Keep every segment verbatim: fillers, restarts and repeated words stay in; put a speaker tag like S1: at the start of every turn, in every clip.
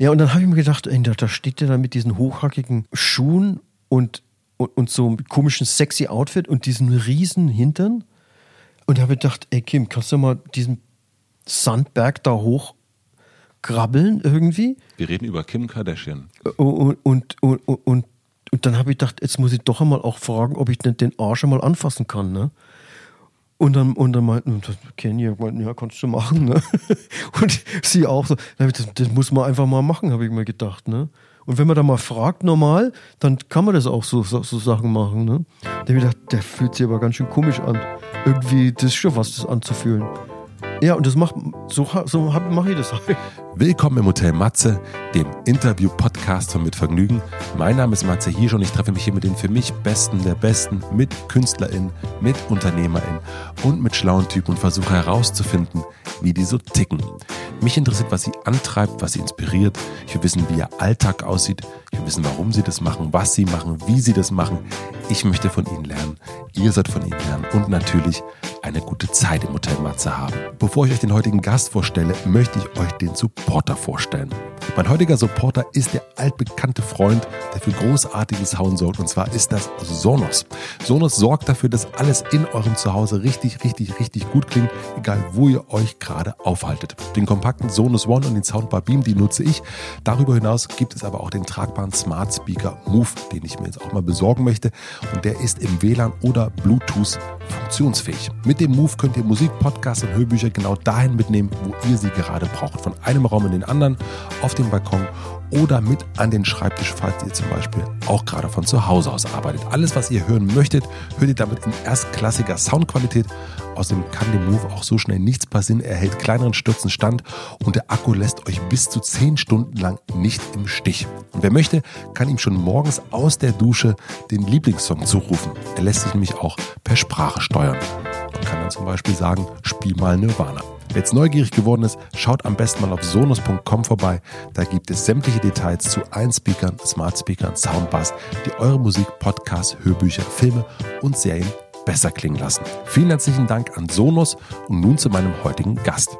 S1: Ja, und dann habe ich mir gedacht, ey, da steht der da mit diesen hochhackigen Schuhen und, und, und so einem komischen sexy Outfit und diesen riesen Hintern. Und da habe ich gedacht, ey Kim, kannst du mal diesen Sandberg da hoch krabbeln irgendwie?
S2: Wir reden über Kim Kardashian.
S1: Und, und, und, und, und, und dann habe ich gedacht, jetzt muss ich doch einmal auch fragen, ob ich den, den Arsch einmal anfassen kann, ne? Und dann, und dann meinten, Kenny, ja, kannst du machen, ne? Und sie auch so, das, das muss man einfach mal machen, habe ich mir gedacht, ne? Und wenn man da mal fragt, normal, dann kann man das auch so, so, so Sachen machen, ne? Da habe ich gedacht, der fühlt sich aber ganz schön komisch an. Irgendwie, das ist schon was, das anzufühlen. Ja, und das macht, so, so mache ich das halt.
S2: Willkommen im Hotel Matze, dem Interview-Podcast von Mit Vergnügen. Mein Name ist Matze Hirsch und ich treffe mich hier mit den für mich Besten der Besten, mit KünstlerInnen, mit UnternehmerInnen und mit schlauen Typen und versuche herauszufinden, wie die so ticken. Mich interessiert, was sie antreibt, was sie inspiriert. Ich will wissen, wie ihr Alltag aussieht. Ich will wissen, warum sie das machen, was sie machen, wie sie das machen. Ich möchte von ihnen lernen. Ihr sollt von ihnen lernen und natürlich eine gute Zeit im Hotel Matze haben. Bevor ich euch den heutigen Gast vorstelle, möchte ich euch den Supporter vorstellen. Mein heutiger Supporter ist der altbekannte Freund, der für großartiges Sound sorgt, und zwar ist das Sonos. Sonos sorgt dafür, dass alles in eurem Zuhause richtig, richtig, richtig gut klingt, egal wo ihr euch gerade aufhaltet. Den kompakten Sonos One und den Soundbar Beam, die nutze ich. Darüber hinaus gibt es aber auch den tragbaren Smart Speaker Move, den ich mir jetzt auch mal besorgen möchte, und der ist im W L A N oder Bluetooth funktionsfähig. Mit dem Move könnt ihr Musik, Podcasts und Hörbücher genau dahin mitnehmen, wo ihr sie gerade braucht. Von einem Raum in den anderen, auf dem Balkon oder mit an den Schreibtisch, falls ihr zum Beispiel auch gerade von zu Hause aus arbeitet. Alles, was ihr hören möchtet, hört ihr damit in erstklassiger Soundqualität. Außerdem kann dem Move auch so schnell nichts passieren. Er hält kleineren Stürzen stand und der Akku lässt euch bis zu zehn Stunden lang nicht im Stich. Und wer möchte, kann ihm schon morgens aus der Dusche den Lieblingssong zurufen. Er lässt sich nämlich auch per Sprache steuern. Man kann dann zum Beispiel sagen, spiel mal Nirvana. Wer jetzt neugierig geworden ist, schaut am besten mal auf sonos punkt com vorbei. Da gibt es sämtliche Details zu allen Speakern, Smart Speakern, Soundbars, die eure Musik, Podcasts, Hörbücher, Filme und Serien besser klingen lassen. Vielen herzlichen Dank an Sonos und nun zu meinem heutigen Gast.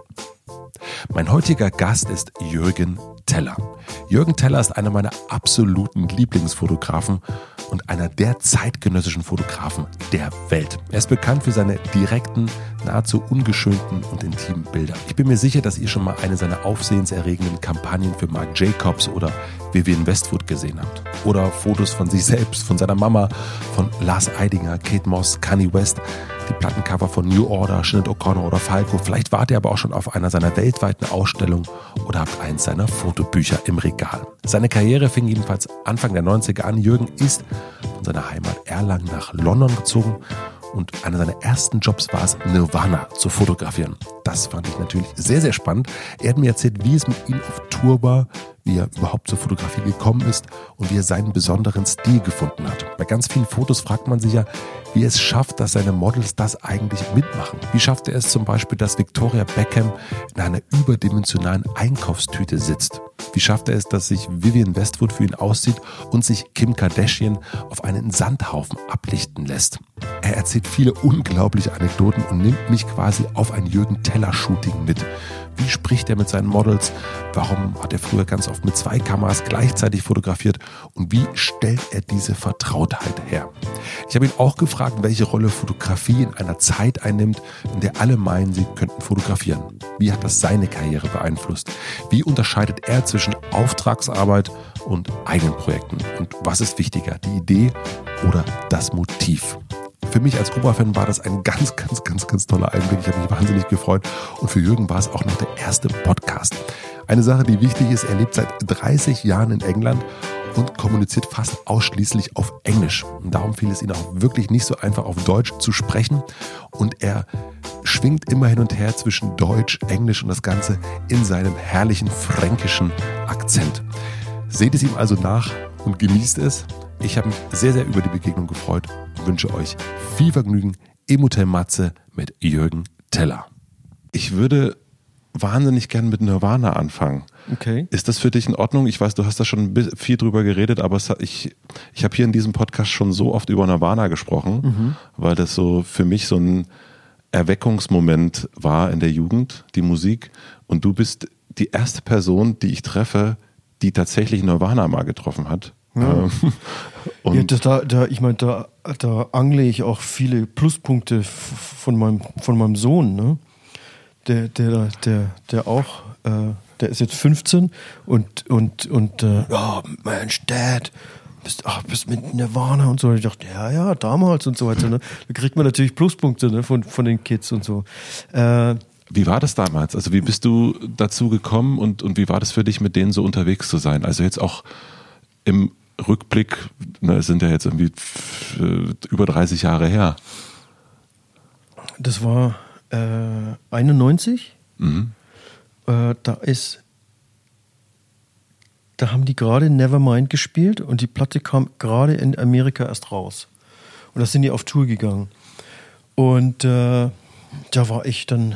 S2: Mein heutiger Gast ist Jürgen Teller. Jürgen Teller ist einer meiner absoluten Lieblingsfotografen und einer der zeitgenössischen Fotografen der Welt. Er ist bekannt für seine direkten, nahezu ungeschönten und intimen Bilder. Ich bin mir sicher, dass ihr schon mal eine seiner aufsehenserregenden Kampagnen für Marc Jacobs oder Vivienne Westwood gesehen habt. Oder Fotos von sich selbst, von seiner Mama, von Lars Eidinger, Kate Moss, Kanye West, die Plattencover von New Order, Sinead O'Connor oder Falco. Vielleicht wart ihr aber auch schon auf einer seiner weltweiten Ausstellungen oder habt eins seiner Fotobücher im Regal. Seine Karriere fing jedenfalls Anfang der neunziger an. Jürgen ist von seiner Heimat Erlangen nach London gezogen und einer seiner ersten Jobs war es, Nirvana zu fotografieren. Das fand ich natürlich sehr, sehr spannend. Er hat mir erzählt, wie es mit ihm auf Tour war, wie er überhaupt zur Fotografie gekommen ist und wie er seinen besonderen Stil gefunden hat. Bei ganz vielen Fotos fragt man sich ja, wie er es schafft, dass seine Models das eigentlich mitmachen. Wie schafft er es zum Beispiel, dass Victoria Beckham in einer überdimensionalen Einkaufstüte sitzt? Wie schafft er es, dass sich Vivienne Westwood für ihn auszieht und sich Kim Kardashian auf einen Sandhaufen ablichten lässt? Er erzählt viele unglaubliche Anekdoten und nimmt mich quasi auf ein Jürgen Teller-Shooting mit. Wie spricht er mit seinen Models? Warum hat er früher ganz oft mit zwei Kameras gleichzeitig fotografiert? Und wie stellt er diese Vertrautheit her? Ich habe ihn auch gefragt, welche Rolle Fotografie in einer Zeit einnimmt, in der alle meinen, sie könnten fotografieren. Wie hat das seine Karriere beeinflusst? Wie unterscheidet er zwischen Auftragsarbeit und eigenen Projekten? Und was ist wichtiger, die Idee oder das Motiv? Für mich als Oberfan war das ein ganz, ganz, ganz, ganz toller Einblick. Ich habe mich wahnsinnig gefreut. Und für Jürgen war es auch noch der erste Podcast. Eine Sache, die wichtig ist, er lebt seit dreißig Jahren in England und kommuniziert fast ausschließlich auf Englisch. Und darum fiel es ihm auch wirklich nicht so einfach, auf Deutsch zu sprechen. Und er schwingt immer hin und her zwischen Deutsch, Englisch und das Ganze in seinem herrlichen fränkischen Akzent. Seht es ihm also nach und genießt es. Ich habe mich sehr, sehr über die Begegnung gefreut und wünsche euch viel Vergnügen im Hotel Matze mit Jürgen Teller. Ich würde wahnsinnig gern mit Nirvana anfangen.
S1: Okay.
S2: Ist das für dich in Ordnung? Ich weiß, du hast da schon viel drüber geredet, aber es hat, ich, ich habe hier in diesem Podcast schon so oft über Nirvana gesprochen, mhm. weil das so für mich so ein Erweckungsmoment war in der Jugend, die Musik. Und du bist die erste Person, die ich treffe, die tatsächlich Nirvana mal getroffen hat.
S1: Ja.
S2: Ähm, und
S1: ja, das, da, da, ich meine, da, da angle ich auch viele Pluspunkte f- von meinem, von meinem Sohn, ne? Der, der, der, der auch, äh, der ist jetzt fünfzehn und, und, und, äh, oh, Mensch, Dad, bist, ach, bist mit Nirvana und so. Und ich dachte, ja, ja, damals und so weiter, ne? Da kriegt man natürlich Pluspunkte, ne, von, von den Kids und so. Äh,
S2: wie war das damals? Also wie bist du dazu gekommen und, und wie war das für dich, mit denen so unterwegs zu sein? Also jetzt auch im Rückblick, ne, es sind ja jetzt irgendwie äh, über dreißig Jahre her.
S1: Das war äh, einundneunzig.
S2: Mhm.
S1: Äh, da ist, da haben die gerade Nevermind gespielt und die Platte kam gerade in Amerika erst raus. Und da sind die auf Tour gegangen. Und äh, da war ich dann,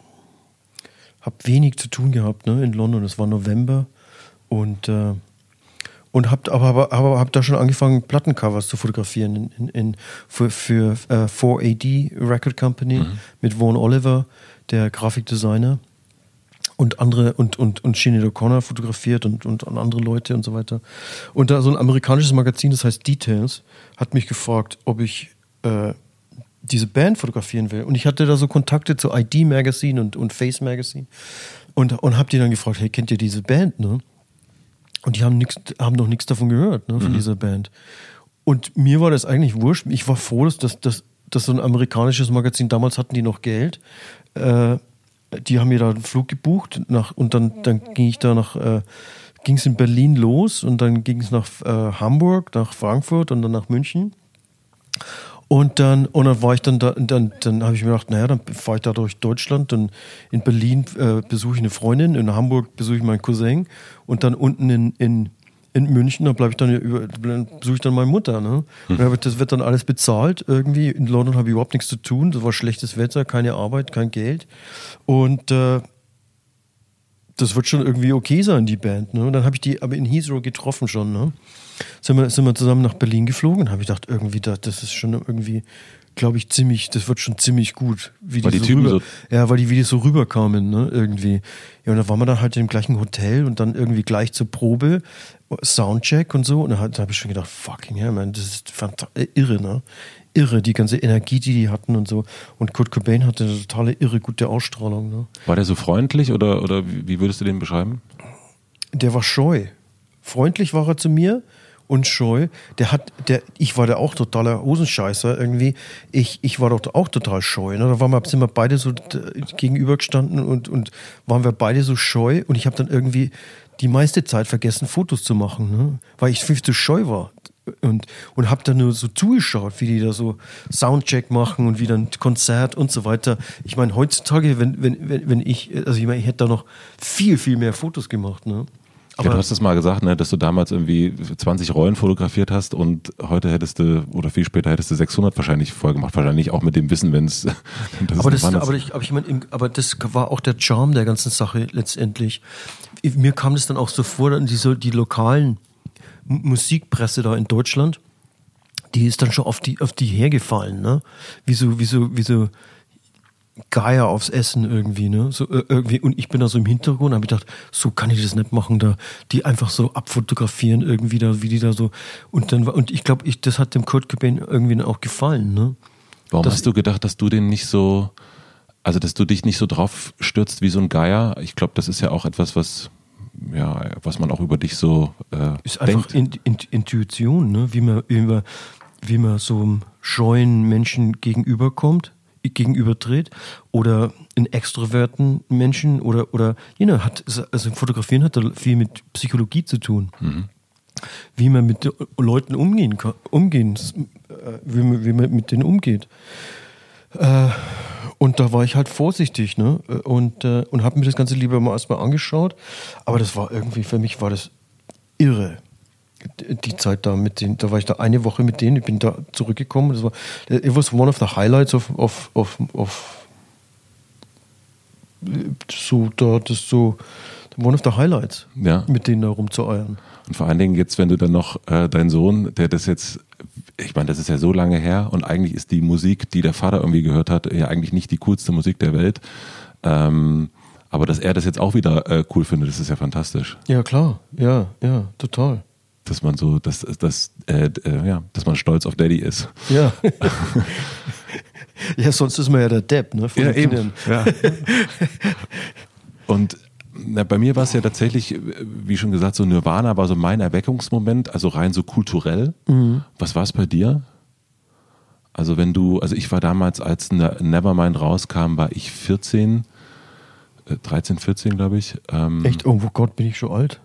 S1: hab wenig zu tun gehabt, ne, in London. Es war November und äh, Und hab, aber, aber, aber hab da schon angefangen, Plattencovers zu fotografieren in, in, in, für, für uh, four A D Record Company mhm. mit Vaughn Oliver, der Grafikdesigner, und andere und, und, und Sinead O'Connor fotografiert und, und, und andere Leute und so weiter. Und da so ein amerikanisches Magazin, das heißt Details, hat mich gefragt, ob ich äh, diese Band fotografieren will. Und ich hatte da so Kontakte zu I D Magazine und, und Face Magazine und, und hab die dann gefragt, hey, kennt ihr diese Band, ne? Und die haben, nix, haben noch nichts davon gehört, ne, von mhm. dieser Band. Und mir war das eigentlich wurscht. Ich war froh, dass, dass, dass, dass so ein amerikanisches Magazin, damals hatten die noch Geld, äh, die haben mir da einen Flug gebucht nach, und dann, dann ging ich da nach, äh, ging es in Berlin los und dann ging es nach äh, Hamburg, nach Frankfurt und dann nach München. Und dann, und dann war ich dann da, dann, dann habe ich mir gedacht, naja, dann fahre ich da durch Deutschland, dann in Berlin äh, besuche ich eine Freundin, in Hamburg besuche ich meinen Cousin und dann unten in, in, in München, da bleibe ich dann über, besuche ich dann meine Mutter, ne? Und dann, das wird dann alles bezahlt irgendwie. In London habe ich überhaupt nichts zu tun, das war schlechtes Wetter, keine Arbeit, kein Geld. Und äh, das wird schon irgendwie okay sein, die Band, ne? Und dann habe ich die aber in Heathrow getroffen schon, ne? Sind wir, sind wir zusammen nach Berlin geflogen und habe ich gedacht, irgendwie, das, das ist schon irgendwie, glaube ich, ziemlich, das wird schon ziemlich gut. Wie
S2: weil
S1: die,
S2: die
S1: so
S2: Typen
S1: rüber,
S2: so
S1: ja, weil die, wie die so rüberkamen, ne, irgendwie. Ja, und da waren wir dann halt im gleichen Hotel und dann irgendwie gleich zur Probe, Soundcheck und so. Und da, da habe ich schon gedacht, fucking hell, man, das ist fantastisch, irre, ne? Irre, die ganze Energie, die die hatten und so. Und Kurt Cobain hatte eine totale, irre, gute Ausstrahlung, ne?
S2: War der so freundlich oder, oder wie würdest du den beschreiben?
S1: Der war scheu. Freundlich war er zu mir. Und scheu, der hat, der, ich war da auch totaler Hosenscheißer irgendwie. Ich, ich war doch auch total scheu. Ne? Da waren wir, sind wir beide so gegenübergestanden und, und waren wir beide so scheu. Und ich habe dann irgendwie die meiste Zeit vergessen, Fotos zu machen, ne? Weil ich viel zu scheu war. Und, und habe dann nur so zugeschaut, wie die da so Soundcheck machen und wie dann Konzert und so weiter. Ich meine, heutzutage, wenn, wenn, wenn, wenn ich, also ich meine, ich hätte da noch viel, viel mehr Fotos gemacht, ne?
S2: Ja, du hast es mal gesagt, ne, dass du damals irgendwie zwanzig Rollen fotografiert hast und heute hättest du, oder viel später hättest du sechshundert wahrscheinlich voll gemacht. Wahrscheinlich auch mit dem Wissen, wenn es...
S1: Aber, das, aber, ich, aber, ich mein, aber das war auch der Charme der ganzen Sache letztendlich. Mir kam das dann auch so vor, dann diese, die lokalen Musikpresse da in Deutschland, die ist dann schon auf die, auf die hergefallen, ne? Wie so, wie so, wie so Geier aufs Essen irgendwie, ne? So, äh, irgendwie, und ich bin da so im Hintergrund, habe ich gedacht, so kann ich das nicht machen, da die einfach so abfotografieren irgendwie da, wie die da so, und dann und ich glaube, ich, das hat dem Kurt Cobain irgendwie auch gefallen, ne?
S2: Warum
S1: das,
S2: hast du gedacht, dass du den nicht so, also dass du dich nicht so drauf stürzt wie so ein Geier? Ich glaube, das ist ja auch etwas, was ja, was man auch über dich so äh,
S1: ist einfach
S2: denkt.
S1: in, in, Intuition, ne? Wie man, wie man, wie man so einem scheuen Menschen gegenüberkommt. gegenübertritt oder einen extroverten Menschen oder, oder you know, hat, also Fotografieren hat da viel mit Psychologie zu tun. Mhm. Wie man mit Leuten umgehen kann, umgehen, wie man, wie man mit denen umgeht. Und da war ich halt vorsichtig, ne? Und, und habe mir das Ganze lieber mal erstmal angeschaut. Aber das war irgendwie, für mich war das irre. Die Zeit da mit denen, da war ich da eine Woche mit denen, ich bin da zurückgekommen. Das war, it was one of the highlights of, of, of, of so, da, das so, one of the highlights,
S2: ja.
S1: Mit denen da rumzueiern.
S2: Und vor allen Dingen jetzt, wenn du dann noch äh, dein Sohn, der das jetzt, ich meine, das ist ja so lange her und eigentlich ist die Musik, die der Vater irgendwie gehört hat, ja eigentlich nicht die coolste Musik der Welt. Ähm, Aber dass er das jetzt auch wieder äh, cool findet, das ist ja fantastisch.
S1: Ja, klar. Ja, ja, total.
S2: Dass man so, dass, dass, äh, äh, ja, dass man stolz auf Daddy ist.
S1: Ja. Ja, sonst ist man ja der Depp, ne? Von
S2: ja,
S1: den
S2: eben. Ja. Und na, bei mir war es ja tatsächlich, wie schon gesagt, so Nirvana war so mein Erweckungsmoment, also rein so kulturell. Mhm. Was war es bei dir? Also wenn du, also ich war damals, als Nevermind rauskam, war ich vierzehn, dreizehn, vierzehn, glaube ich. Ähm
S1: Echt? Oh Gott, bin ich schon alt?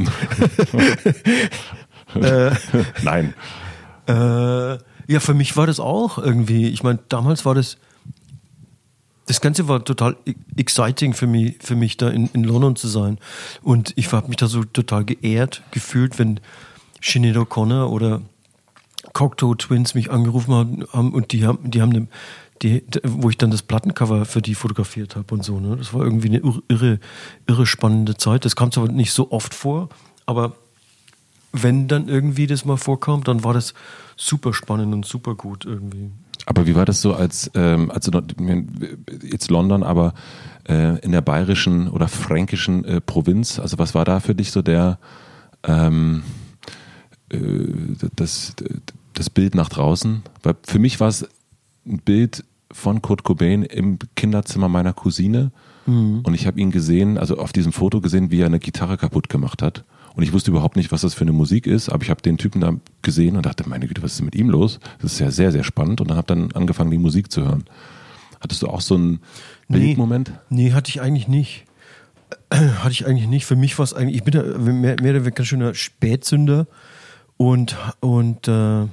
S2: äh, Nein.
S1: Äh, ja, für mich war das auch irgendwie, ich meine, damals war das, das Ganze war total exciting für mich, für mich da in, in London zu sein. Und ich habe mich da so total geehrt gefühlt, wenn Sinead O'Connor oder Cocteau Twins mich angerufen haben und die haben, die haben eine, die, wo ich dann das Plattencover für die fotografiert habe und so. Ne? Das war irgendwie eine irre, irre spannende Zeit. Das kam zwar nicht so oft vor, aber wenn dann irgendwie das mal vorkam, dann war das super spannend und super gut irgendwie.
S2: Aber wie war das so als, ähm, also jetzt London, aber äh, in der bayerischen oder fränkischen äh, Provinz? Also was war da für dich so der ähm, äh, das, das Bild nach draußen? Weil für mich war es ein Bild von Kurt Cobain im Kinderzimmer meiner Cousine mhm. und ich habe ihn gesehen, also auf diesem Foto gesehen, wie er eine Gitarre kaputt gemacht hat. Und ich wusste überhaupt nicht, was das für eine Musik ist, aber ich habe den Typen da gesehen und dachte, meine Güte, was ist mit ihm los? Das ist ja sehr, sehr spannend. Und dann habe dann angefangen, die Musik zu hören. Hattest du auch so einen Bildmoment?
S1: Nee, nee, hatte ich eigentlich nicht. Hatte ich eigentlich nicht. Für mich war es eigentlich, ich bin ja mehr, mehr oder weniger ganz schöner Spätzünder und, und, äh,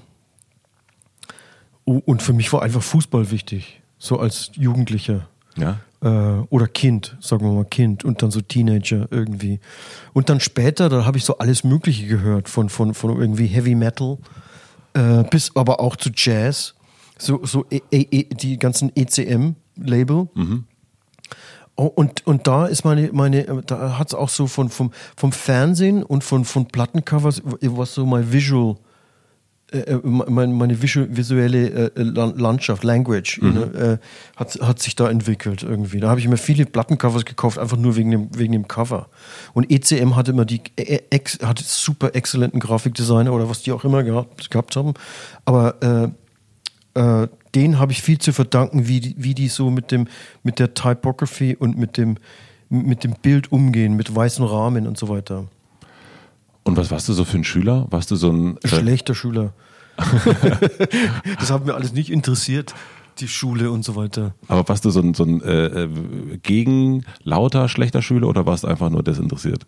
S1: und für mich war einfach Fußball wichtig, so als Jugendlicher.
S2: Ja.
S1: Oder Kind, sagen wir mal Kind und dann so Teenager irgendwie. Und dann später, da habe ich so alles Mögliche gehört, von, von, von irgendwie Heavy Metal äh, bis aber auch zu Jazz, so, so e, e, die ganzen E C M-Label. Mhm. Oh, und, und da ist meine, meine da hat es auch so von, vom, vom Fernsehen und von, von Plattencovers, was so mein Visual, äh, meine, meine visuelle äh, Landschaft, Language, mhm. you know, äh, hat, hat sich da entwickelt irgendwie. Da habe ich mir viele Plattencovers gekauft, einfach nur wegen dem, wegen dem Cover. Und E C M hatte immer die, ex, hatte super exzellenten Grafikdesigner oder was die auch immer gehabt, gehabt haben. Aber äh, äh, denen habe ich viel zu verdanken, wie die, wie die so mit dem, mit der Typography und mit dem, mit dem Bild umgehen, mit weißen Rahmen und so weiter.
S2: Und was warst du so für ein Schüler? Warst du so ein... Äh
S1: Schlechter Schüler. Das hat mir alles nicht interessiert, die Schule und so weiter.
S2: Aber warst du so ein, so ein äh, gegen lauter schlechter Schüler oder warst du einfach nur desinteressiert?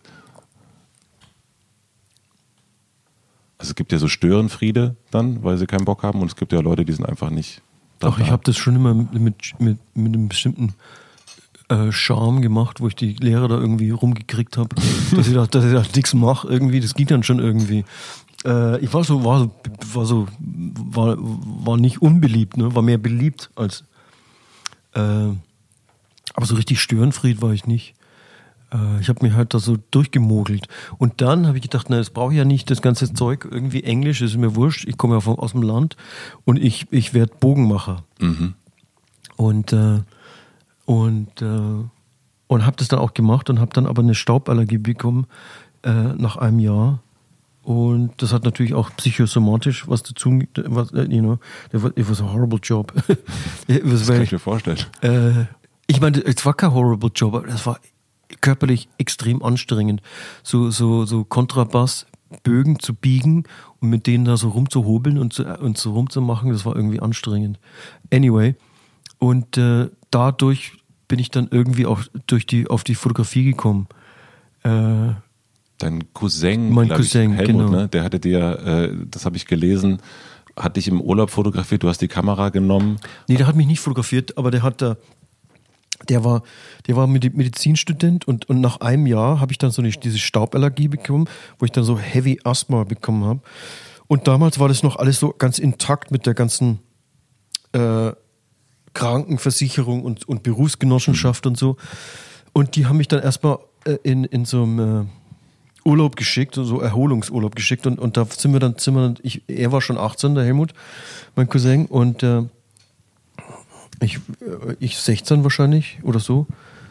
S2: Also es gibt ja so Störenfriede dann, weil sie keinen Bock haben und es gibt ja Leute, die sind einfach nicht...
S1: Doch, ich habe das schon immer mit, mit, mit, mit einem bestimmten äh, Charme gemacht, wo ich die Lehrer da irgendwie rumgekriegt habe, dass ich da, dass ich da nichts mache irgendwie, das ging dann schon irgendwie. Äh, ich war so, war so, war so, war, war nicht unbeliebt, ne? War mehr beliebt als, äh, aber so richtig Störenfried war ich nicht. Äh, ich habe mich halt da so durchgemogelt. Und dann habe ich gedacht, na, das brauche ich ja nicht, das ganze Zeug irgendwie Englisch, das ist mir wurscht, ich komme ja von, aus dem Land und ich, ich werde Bogenmacher. Mhm. Und, äh, und, äh, und habe das dann auch gemacht und habe dann aber eine Stauballergie bekommen äh, nach einem Jahr. Und das hat natürlich auch psychosomatisch was dazu, was, you know, it was a horrible job.
S2: das very, kann ich mir vorstellen.
S1: Äh, ich meine, es war kein horrible Job, aber das war körperlich extrem anstrengend. So, so, so Kontrabassbögen zu biegen und mit denen da so rumzuhobeln und, zu, und so rumzumachen, das war irgendwie anstrengend. Anyway, und äh, dadurch bin ich dann irgendwie auch durch die, auf die Fotografie gekommen. Äh,
S2: Dein Cousin,
S1: mein Cousin,
S2: ich, Helmut,
S1: genau.
S2: Ne, der hatte dir, äh, das habe ich gelesen, hat dich im Urlaub fotografiert, du hast die Kamera genommen.
S1: Nee, der hat mich nicht fotografiert, aber der hat da, der war, der war Medizinstudent und, und nach einem Jahr habe ich dann so eine, diese Stauballergie bekommen, wo ich dann so Heavy Asthma bekommen habe. Und damals war das noch alles so ganz intakt mit der ganzen äh, Krankenversicherung und, und Berufsgenossenschaft mhm. und so. Und die haben mich dann erstmal äh, in, in so einem äh, Urlaub geschickt, so Erholungsurlaub geschickt und, und da sind wir dann, sind wir dann ich, er war schon achtzehn, der Helmut, mein Cousin, und äh, ich, ich sechzehn wahrscheinlich oder so.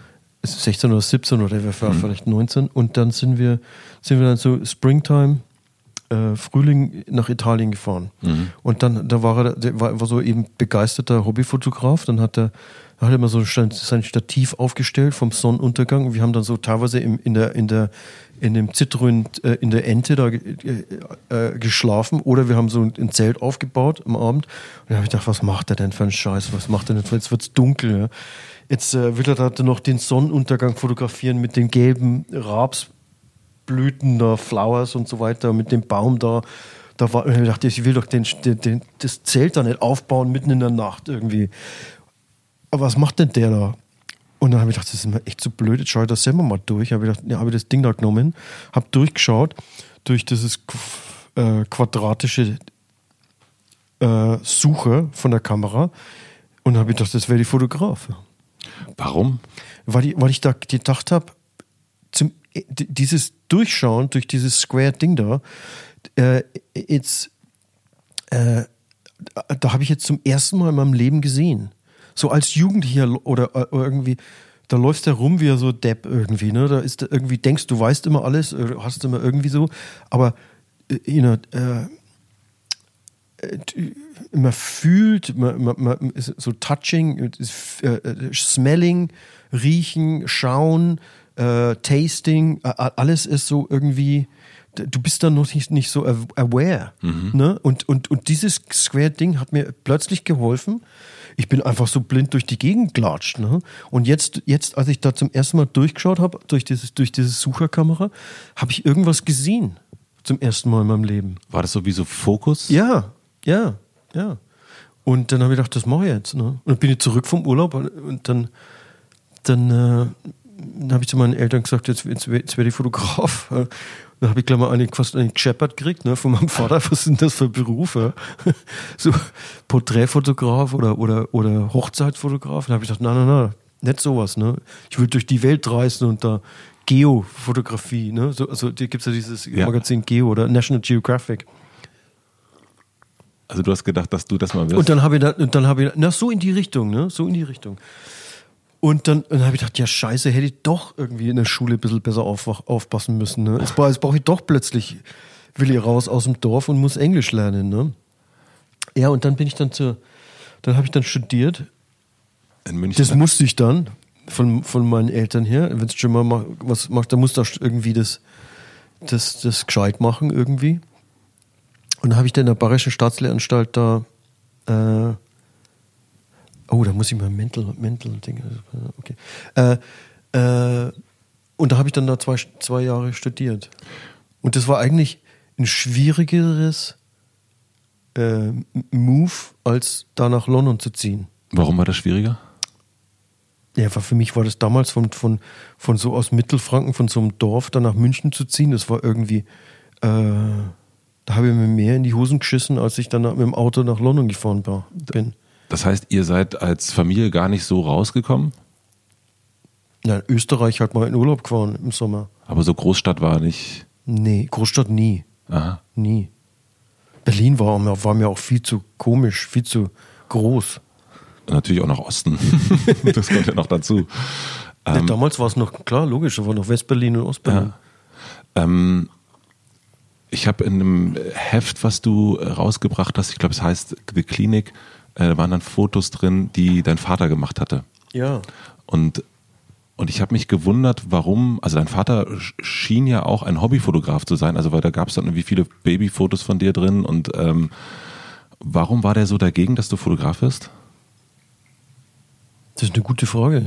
S1: sechzehn oder siebzehn oder der war mhm. vielleicht neunzehn. Und dann sind wir, sind wir dann so Springtime, äh, Frühling nach Italien gefahren. Mhm. Und dann, da war er, der war, war so eben begeisterter Hobbyfotograf. Dann hat er, da hat er immer so sein Stativ aufgestellt vom Sonnenuntergang. Und wir haben dann so teilweise im, in der, in der, in dem Zitrun, äh, in der Ente da äh, äh, geschlafen. Oder wir haben so ein Zelt aufgebaut am Abend. Und da habe ich gedacht, was macht er denn für einen Scheiß? Was macht er denn? Jetzt wird's dunkel, ja. Jetzt äh, will er da noch den Sonnenuntergang fotografieren mit den gelben Rapsblüten da, Flowers und so weiter, mit dem Baum da. Da war, ich dachte, ich will doch den, den, den, das Zelt da nicht aufbauen mitten in der Nacht irgendwie. Aber was macht denn der da? Und dann habe ich gedacht, das ist mir echt zu blöd, jetzt schaue ich das selber mal durch. Habe ich gedacht, ja, habe ich das Ding da genommen, habe durchgeschaut durch dieses äh, quadratische äh, Suche von der Kamera und habe gedacht, das wäre die Fotograf.
S2: Warum?
S1: Weil ich, weil ich da gedacht habe, zum, dieses Durchschauen durch dieses Square-Ding da, äh, jetzt, äh, da habe ich jetzt zum ersten Mal in meinem Leben gesehen. So als Jugendlicher oder, oder irgendwie, da läufst du rum wie so Depp irgendwie, ne? Da ist irgendwie, denkst du weißt immer alles, hast immer irgendwie so, aber you know, äh, man fühlt, man, man, man ist so touching, ist, äh, smelling, riechen, schauen, äh, tasting, äh, alles ist so irgendwie, du bist dann noch nicht, nicht so aware. Mhm. Ne? Und, und, und dieses Square-Ding hat mir plötzlich geholfen. Ich bin einfach so blind durch die Gegend gelatscht. Ne? Und jetzt, jetzt, als ich da zum ersten Mal durchgeschaut habe, durch dieses, durch diese Sucherkamera, habe ich irgendwas gesehen. Zum ersten Mal in meinem Leben.
S2: War das so wie so Fokus?
S1: Ja, ja, ja. Und dann habe ich gedacht, das mache ich jetzt. Ne? Und dann bin ich zurück vom Urlaub und dann, dann, äh, dann habe ich zu meinen Eltern gesagt, jetzt, jetzt, jetzt werde ich Fotograf. Dann habe ich gleich mal einen, fast einen gescheppert gekriegt, ne, von meinem Vater. Was sind das für Berufe? So Porträtfotograf oder, oder, oder Hochzeitsfotograf. Dann habe ich gedacht, nein, nein, nein, nicht sowas. Ne? Ich will durch die Welt reisen und da Geo-Fotografie. Ne? So, also da gibt es ja dieses ja. Magazin Geo oder National Geographic.
S2: Also du hast gedacht, dass du das mal wirst?
S1: Und dann habe ich, da, und dann habe ich, na so in die Richtung, ne, so in die Richtung. Und dann, dann habe ich gedacht, ja scheiße, hätte ich doch irgendwie in der Schule ein bisschen besser auf, aufpassen müssen. Ne? Jetzt, jetzt brauche ich doch plötzlich, will ich raus aus dem Dorf und muss Englisch lernen. Ne? Ja, und dann bin ich dann zur, dann habe ich dann studiert.
S2: In München?
S1: Das musste ich dann von, von meinen Eltern her. Wenn du schon mal mach, was machst, dann musst du irgendwie das, das, das gescheit machen irgendwie. Und dann habe ich dann in der Bayerischen Staatslehranstalt da, äh, oh, da muss ich mal Mental, Mental Dinge, okay. Äh, äh, und da habe ich dann da zwei, zwei Jahre studiert. Und das war eigentlich ein schwierigeres äh, Move, als da nach London zu ziehen.
S2: Warum war das schwieriger?
S1: Ja, für mich war das damals von, von, von so aus Mittelfranken, von so einem Dorf da nach München zu ziehen, das war irgendwie, äh, da habe ich mir mehr in die Hosen geschissen, als ich dann mit dem Auto nach London gefahren bin.
S2: Das heißt, ihr seid als Familie gar nicht so rausgekommen?
S1: Ja, in Österreich halt mal in Urlaub gefahren im Sommer.
S2: Aber so Großstadt war nicht?
S1: Nee, Großstadt nie.
S2: Aha.
S1: Nie. Berlin war, war mir auch viel zu komisch, viel zu groß.
S2: Und natürlich auch nach Osten. Das kommt ja noch dazu.
S1: Ja, ähm, damals war es noch, klar, logisch, da war noch Westberlin und Ostberlin.
S2: Ja. Ähm, ich habe in einem Heft, was du rausgebracht hast, ich glaube, es heißt The Clinic, äh, da waren dann Fotos drin, die dein Vater gemacht hatte.
S1: Ja.
S2: Und, und ich habe mich gewundert, warum, also dein Vater schien ja auch ein Hobbyfotograf zu sein, also weil da gab es dann irgendwie viele Babyfotos von dir drin und ähm, warum war der so dagegen, dass du Fotograf bist?
S1: Das ist eine gute Frage.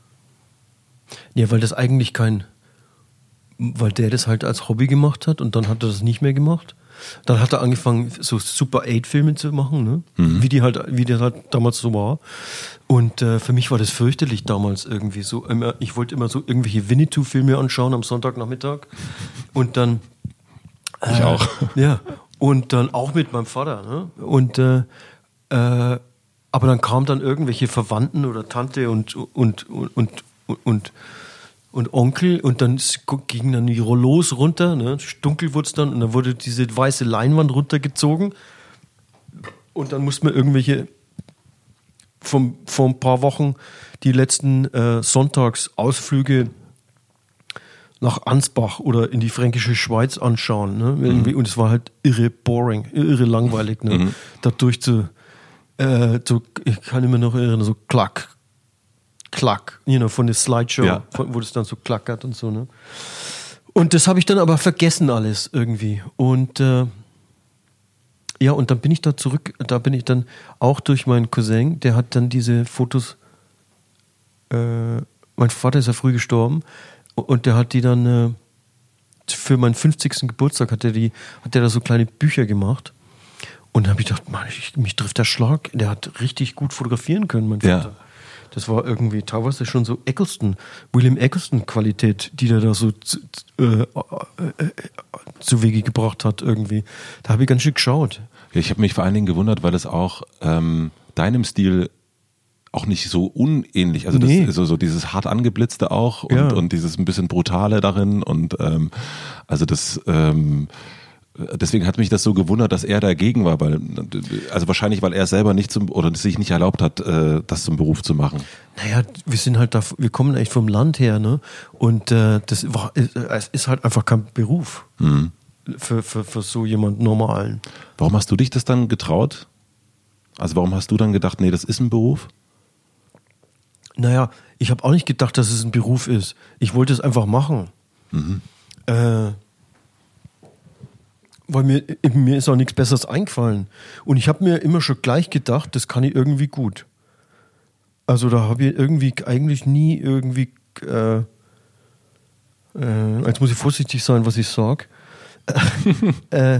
S1: Ja, weil das eigentlich kein, weil der das halt als Hobby gemacht hat und dann hat er das nicht mehr gemacht. Dann hat er angefangen, so Super acht Filme zu machen, ne? Mhm. wie die halt, wie das halt damals so war. Und äh, für mich war das fürchterlich damals irgendwie so. Immer, ich wollte immer so irgendwelche Winnetou-Filme anschauen am Sonntagnachmittag. Und dann.
S2: Äh, ich auch.
S1: Ja. Und dann auch mit meinem Vater. Ne? Und äh, äh, aber dann kamen dann irgendwelche Verwandten oder Tante und und und und, und und Onkel und dann gingen dann die Rollos runter, ne? Dunkel wurde es dann und dann wurde diese weiße Leinwand runtergezogen und dann musste man irgendwelche vom, vor ein paar Wochen die letzten äh, Sonntagsausflüge nach Ansbach oder in die fränkische Schweiz anschauen. Ne? Mhm. Und es war halt irre boring, irre langweilig. Ne? Mhm. Dadurch zu, äh, zu, ich kann immer noch erinnern, so klack, klack, you know, von der Slideshow, ja. wo das dann so klackert und so. Ne? Und das habe ich dann aber vergessen alles irgendwie. Und äh, ja, und dann bin ich da zurück, da bin ich dann auch durch meinen Cousin, der hat dann diese Fotos, äh, mein Vater ist ja früh gestorben, und der hat die dann äh, für meinen fünfzigsten Geburtstag hat der die, hat der da so kleine Bücher gemacht. Und dann habe ich gedacht, Mann, ich, mich trifft der Schlag. Der hat richtig gut fotografieren können, mein Vater. Ja. Das war irgendwie teilweise schon so Eccleston, William Eccleston-Qualität, die der da so zu, äh, äh, äh, zu Wege gebracht hat irgendwie. Da habe ich ganz schön geschaut.
S2: Ja, ich habe mich vor allen Dingen gewundert, weil es auch ähm, deinem Stil auch nicht so unähnlich, also nee. das, so, so dieses hart angeblitzte auch und, ja. und dieses ein bisschen brutale darin und ähm, also das ähm, deswegen hat mich das so gewundert, dass er dagegen war, weil also wahrscheinlich, weil er selber nicht zum oder sich nicht erlaubt hat, äh, das zum Beruf zu machen.
S1: Naja, wir sind halt da, wir kommen echt vom Land her, ne? Und äh, das war, es ist halt einfach kein Beruf mhm. für, für, für so jemand Normalen.
S2: Warum hast du dich das dann getraut? Also warum hast du dann gedacht, nee, das ist ein Beruf?
S1: Naja, ich habe auch nicht gedacht, dass es ein Beruf ist. Ich wollte es einfach machen. Mhm. Äh, weil mir, mir ist auch nichts Besseres eingefallen. Und ich habe mir immer schon gleich gedacht, das kann ich irgendwie gut. Also da habe ich irgendwie eigentlich nie irgendwie, äh, äh, jetzt muss ich vorsichtig sein, was ich sage. äh,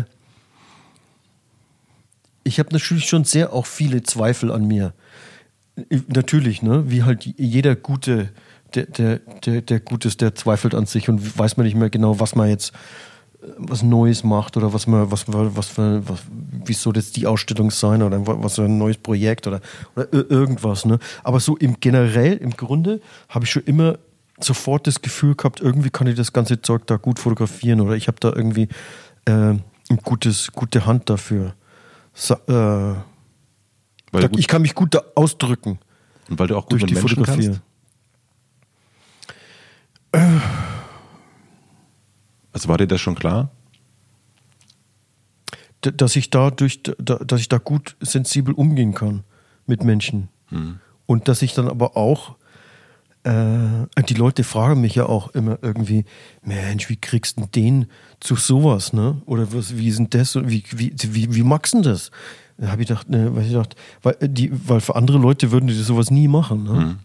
S1: ich habe natürlich schon sehr auch viele Zweifel an mir. Natürlich, ne? Wie halt jeder Gute, der, der, der, der Gutes, der zweifelt an sich und weiß man nicht mehr genau, was man jetzt was Neues macht oder was man, was, was für, was, wie soll jetzt die Ausstellung sein oder was für ein neues Projekt oder, oder irgendwas, ne? Aber so im generell, im Grunde habe ich schon immer sofort das Gefühl gehabt, irgendwie kann ich das ganze Zeug da gut fotografieren oder ich habe da irgendwie äh, ein gutes, gute Hand dafür. So, äh, Weil ich kann mich gut da ausdrücken.
S2: Und weil du auch gut durch mit die Menschen Fotografie
S1: kannst?
S2: Also war dir das schon klar?
S1: D- dass ich da durch, da, dass ich da gut sensibel umgehen kann mit Menschen. Mhm. Und dass ich dann aber auch äh, die Leute fragen mich ja auch immer irgendwie, Mensch, wie kriegst du den zu sowas, ne? Oder was, wie ist denn das? Wie, wie, wie, wie magst du denn das? Da habe ich gedacht, ne, weil ich gedacht, weil, die, weil für andere Leute würden die sowas nie machen. Ne? Mhm.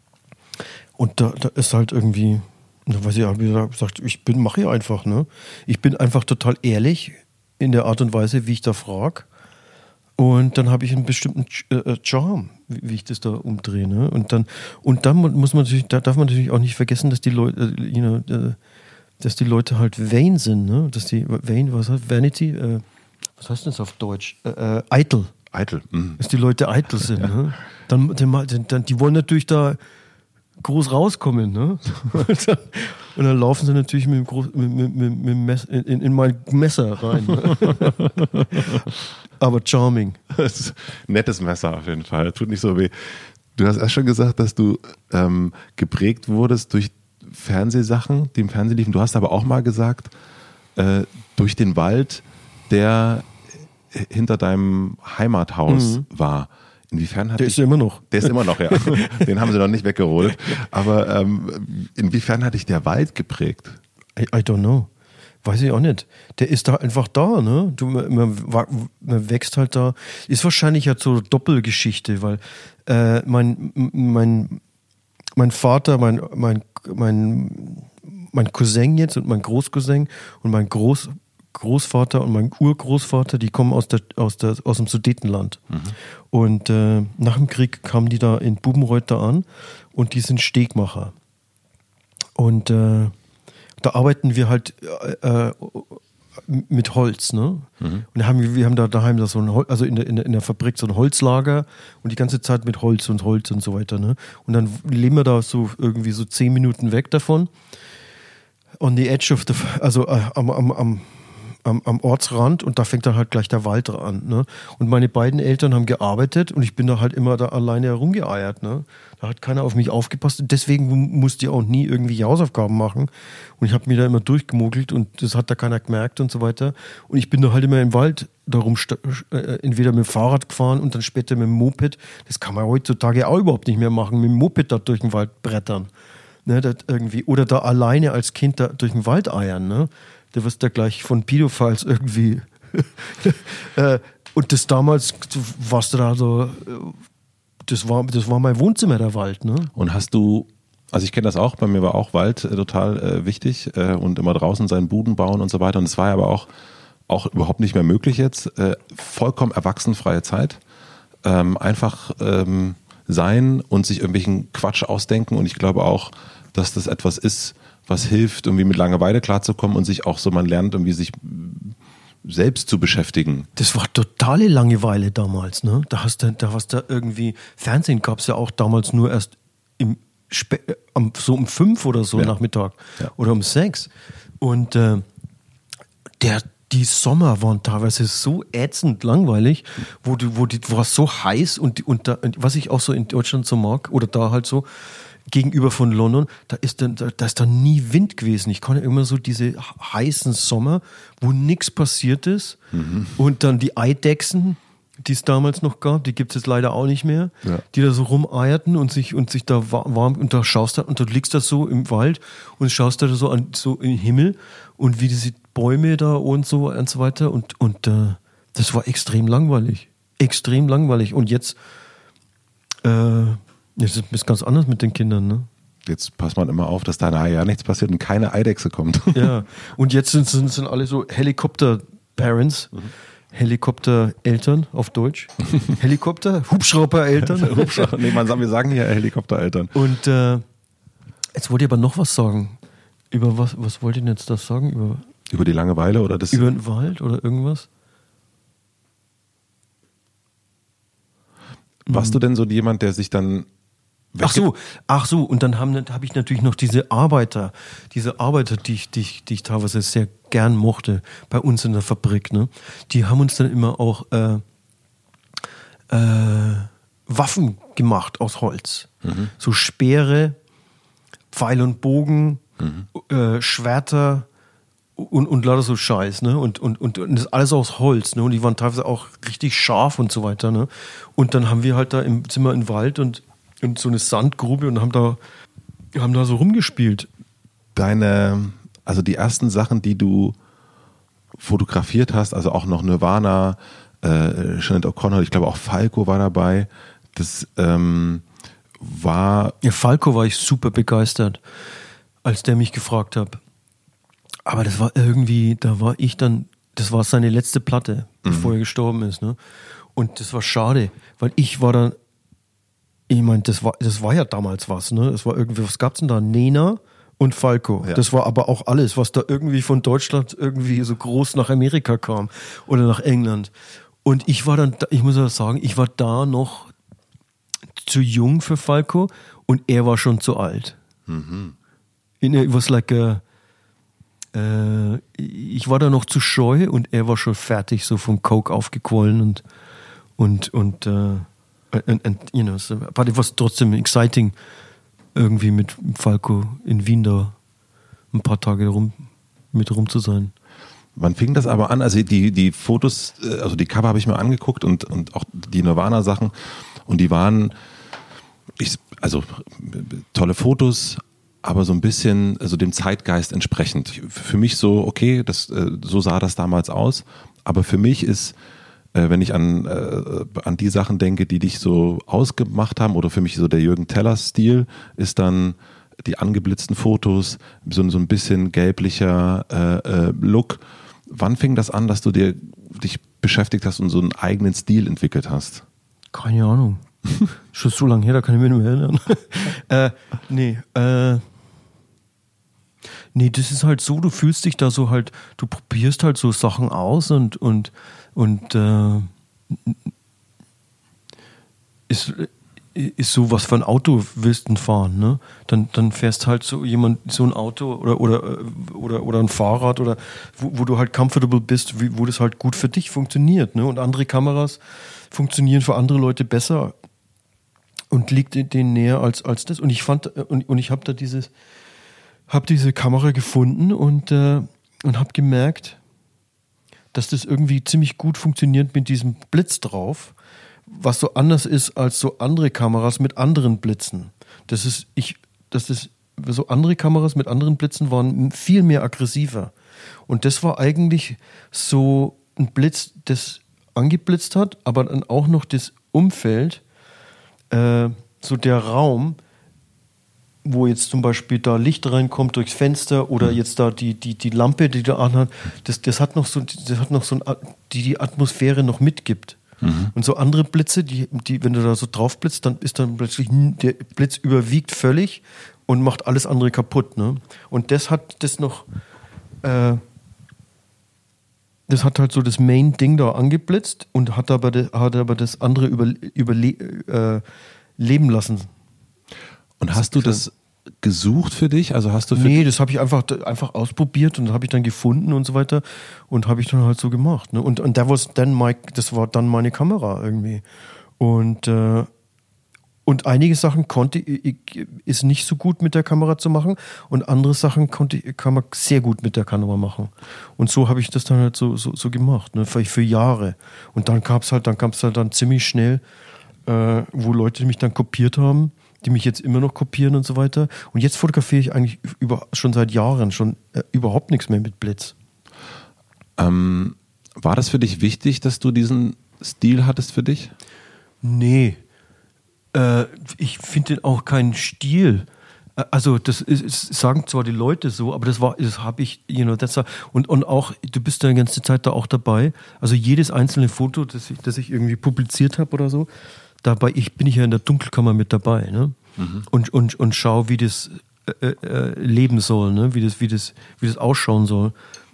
S1: Und da, da ist halt irgendwie, da weiß ich, habe ich gesagt, ich bin, mache ja einfach, ne? Ich bin einfach total ehrlich in der Art und Weise, wie ich da frage. Und dann habe ich einen bestimmten äh, Charme, wie, wie ich das da umdrehe. Ne? Und dann, und dann muss man natürlich, da darf man natürlich auch nicht vergessen, dass die Leute, you know, äh, dass die Leute halt vain sind, ne? Dass die vain, was heißt Vanity? Äh, Was heißt denn das auf Deutsch? Äh, äh, eitel.
S2: Eitel. Mhm.
S1: Dass die Leute eitel sind. Ja. Ne? Dann, dann, dann, die wollen natürlich da groß rauskommen. Ne? Und, dann, und dann laufen sie natürlich mit dem, Groß, mit, mit, mit, mit Mess, in, in mein Messer rein. Ne? Aber charming.
S2: Das ist ein nettes Messer auf jeden Fall. Tut nicht so weh. Du hast erst schon gesagt, dass du ähm, geprägt wurdest durch Fernsehsachen, die im Fernsehen liefen. Du hast aber auch mal gesagt, äh, durch den Wald, der hinter deinem Heimathaus mhm. war. Inwiefern hat
S1: der
S2: dich,
S1: ist immer noch.
S2: Der ist immer noch, ja. Den haben sie noch nicht weggeholt. Aber ähm, inwiefern hat dich der Wald geprägt?
S1: I, I don't know. Weiß ich auch nicht. Der ist da einfach da, ne? Du, man, man, man wächst halt da. Ist wahrscheinlich ja so eine Doppelgeschichte, weil äh, mein, mein, mein Vater, mein, mein, mein, mein Cousin jetzt und mein Großcousin und mein Groß Großvater und mein Urgroßvater, die kommen aus, der, aus, der, aus dem Sudetenland. Mhm. Und äh, nach dem Krieg kamen die da in Bubenreuth da an und die sind Stegmacher. Und äh, da arbeiten wir halt äh, mit Holz, ne? Mhm. Und haben, wir haben da daheim da so ein Hol- also in der, in, der, in der Fabrik so ein Holzlager und die ganze Zeit mit Holz und Holz und so weiter, ne? Und dann leben wir da so irgendwie so zehn Minuten weg davon. On the edge of the, also äh, am, am, am am, am Ortsrand und da fängt dann halt gleich der Wald an. Ne? Und meine beiden Eltern haben gearbeitet und ich bin da halt immer da alleine herumgeeiert. Ne? Da hat keiner auf mich aufgepasst. Deswegen musste ich auch nie irgendwie Hausaufgaben machen. Und ich habe mir da immer durchgemogelt und das hat da keiner gemerkt und so weiter. Und ich bin da halt immer im Wald darum, äh, entweder mit dem Fahrrad gefahren und dann später mit dem Moped. Das kann man heutzutage auch überhaupt nicht mehr machen, mit dem Moped da durch den Wald brettern. Ne, das irgendwie, oder da alleine als Kind da durch den Wald eiern. Ne? Da wirst du gleich von Pedophiles irgendwie. äh, und das damals, warst du da so, das war, das war mein Wohnzimmer, der Wald. Ne?
S2: Und hast du, also ich kenne das auch, bei mir war auch Wald äh, total äh, wichtig äh, und immer draußen seinen Buden bauen und so weiter. Und es war ja aber auch, auch überhaupt nicht mehr möglich jetzt. Äh, vollkommen erwachsenfreie Zeit. Ähm, einfach ähm, sein und sich irgendwelchen Quatsch ausdenken. Und ich glaube auch, dass das etwas ist, was hilft, irgendwie mit Langeweile klarzukommen und sich auch so, man lernt irgendwie sich selbst zu beschäftigen.
S1: Das war totale Langeweile damals, ne? Da hast du, da hast du irgendwie, Fernsehen gab es ja auch damals nur erst im Spe- so um fünf oder so ja. Nachmittag ja. oder um sechs. Und äh, der die Sommer waren teilweise so ätzend langweilig, wo du, wo die, war so heiß und, und da, was ich auch so in Deutschland so mag, oder da halt so, gegenüber von London, da ist dann, da, da ist dann nie Wind gewesen. Ich kann ja immer so diese heißen Sommer, wo nichts passiert ist mhm. und dann die Eidechsen, die es damals noch gab, die gibt es jetzt leider auch nicht mehr, ja. die da so rumeierten und sich, und sich da warm, und da schaust du, und du liegst da so im Wald und schaust da so an, so in den Himmel und wie diese Bäume da und so und so weiter und, und äh, das war extrem langweilig. Extrem langweilig. Und jetzt äh, jetzt ist es ganz anders mit den Kindern, ne?
S2: Jetzt passt man immer auf, dass da nachher ja nichts passiert und keine Eidechse kommt.
S1: Ja, und jetzt sind, sind, sind alle so Helikopter-Parents, mhm. Helikopter-Eltern auf Deutsch. Helikopter, Hubschrauber-Eltern.
S2: Hubschrauber, nee, man, wir sagen hier Helikopter-Eltern.
S1: Und äh, jetzt wollte ich aber noch was sagen. Über was, was wollte ich denn jetzt das sagen? Über,
S2: über die Langeweile oder das?
S1: Über den Wald oder irgendwas?
S2: Warst du denn so jemand, der sich dann
S1: Ach so, ach so, und dann habe hab ich natürlich noch diese Arbeiter, diese Arbeiter, die ich, die, ich, die ich teilweise sehr gern mochte, bei uns in der Fabrik, ne? Die haben uns dann immer auch äh, äh, Waffen gemacht aus Holz. Mhm. So Speere, Pfeil und Bogen, mhm. äh, Schwerter und, und lauter so Scheiß, ne? Und, und, und, und das alles aus Holz, ne? Und die waren teilweise auch richtig scharf und so weiter, ne? Und dann haben wir halt da im Zimmer im Wald und in so eine Sandgrube und haben da, haben da so rumgespielt.
S2: Deine, also die ersten Sachen, die du fotografiert hast, also auch noch Nirvana, äh, Sinead O'Connor, ich glaube auch Falco war dabei, das ähm, war...
S1: Ja, Falco war ich super begeistert, als der mich gefragt hat. Aber das war irgendwie, da war ich dann, das war seine letzte Platte, mhm. bevor er gestorben ist, ne? Und das war schade, weil ich war dann, ich meine, das war, das war ja damals was, ne? Es war irgendwie, was gab's denn da? Nena und Falco. Ja. Das war aber auch alles, was da irgendwie von Deutschland irgendwie so groß nach Amerika kam oder nach England. Und ich war dann, ich muss ja sagen, ich war da noch zu jung für Falco und er war schon zu alt. Mhm. It was like a, äh, ich war da noch zu scheu und er war schon fertig, so vom Coke aufgequollen und und und äh, And, and, you know, so, but it was trotzdem exciting, irgendwie mit Falco in Wien da ein paar Tage rum, mit rum zu sein.
S2: Wann fing das aber an? Also die, die Fotos, also die Cover habe ich mir angeguckt und, und auch die Nirvana-Sachen und die waren, ich, also tolle Fotos, aber so ein bisschen also dem Zeitgeist entsprechend. Für mich so, okay, das, so sah das damals aus, aber für mich ist, wenn ich an, äh, an die Sachen denke, die dich so ausgemacht haben, oder für mich so der Jürgen Teller-Stil, ist dann die angeblitzten Fotos, so, so ein bisschen gelblicher äh, äh, Look. Wann fing das an, dass du dir dich beschäftigt hast und so einen eigenen Stil entwickelt hast?
S1: Keine Ahnung. Schon so lange her, da kann ich mich nicht mehr erinnern. äh, nee, äh, nee, das ist halt so, du fühlst dich da so halt, du probierst halt so Sachen aus und, und Und äh, ist, ist so, was für ein Auto willst du denn fahren, ne? Dann, dann fährst halt so jemand, so ein Auto oder, oder, oder, oder ein Fahrrad oder wo, wo du halt comfortable bist, wie, wo das halt gut für dich funktioniert, ne? Und andere Kameras funktionieren für andere Leute besser und liegt denen näher als, als das. Und ich fand, und, und ich habe da dieses, habe diese Kamera gefunden und, äh, und habe gemerkt, dass das irgendwie ziemlich gut funktioniert mit diesem Blitz drauf, was so anders ist als so andere Kameras mit anderen Blitzen. Das ist, ich, das ist, so andere Kameras mit anderen Blitzen waren viel mehr aggressiver. Und das war eigentlich so ein Blitz, das angeblitzt hat, aber dann auch noch das Umfeld, äh, so der Raum, wo jetzt zum Beispiel da Licht reinkommt durchs Fenster oder jetzt da die, die, die Lampe, die da anhat, das, das hat noch so, das hat noch so ein, die die Atmosphäre noch mitgibt. Mhm. Und so andere Blitze, die, die, wenn du da so drauf blitzt, dann ist dann plötzlich, der Blitz überwiegt völlig und macht alles andere kaputt. Ne? Und das hat das noch, äh, das hat halt so das Main-Ding da angeblitzt und hat aber, de, hat aber das andere über, überle, äh, leben lassen.
S2: Und hast du das gesucht für dich? Also hast du für
S1: nee, das habe ich einfach, einfach ausprobiert und habe ich dann gefunden und so weiter und habe ich dann halt so gemacht. Ne? Und, und that was then my, das war dann meine Kamera irgendwie. Und, äh, und einige Sachen konnte ich, ist nicht so gut mit der Kamera zu machen und andere Sachen konnte, kann man sehr gut mit der Kamera machen. Und so habe ich das dann halt so, so, so gemacht, ne? für, für Jahre. Und dann gab es halt, dann gab es halt dann ziemlich schnell, äh, wo Leute mich dann kopiert haben, die mich jetzt immer noch kopieren und so weiter. Und jetzt fotografiere ich eigentlich über, schon seit Jahren schon äh, überhaupt nichts mehr mit Blitz.
S2: Ähm, war das für dich wichtig, dass du diesen Stil hattest für dich?
S1: Nee. Äh, ich finde den auch keinen Stil. Äh, also das ist, ist, sagen zwar die Leute so, aber das war, das habe ich, you know, that's a, und, und auch, du bist da die ganze Zeit da auch dabei. Also jedes einzelne Foto, das ich, das ich irgendwie publiziert habe oder so, dabei ich, bin ich ja in der Dunkelkammer mit dabei, ne? Mhm. Und, und, und schaue, wie das äh, äh, leben soll, ne? wie, das, wie, das, wie das ausschauen soll.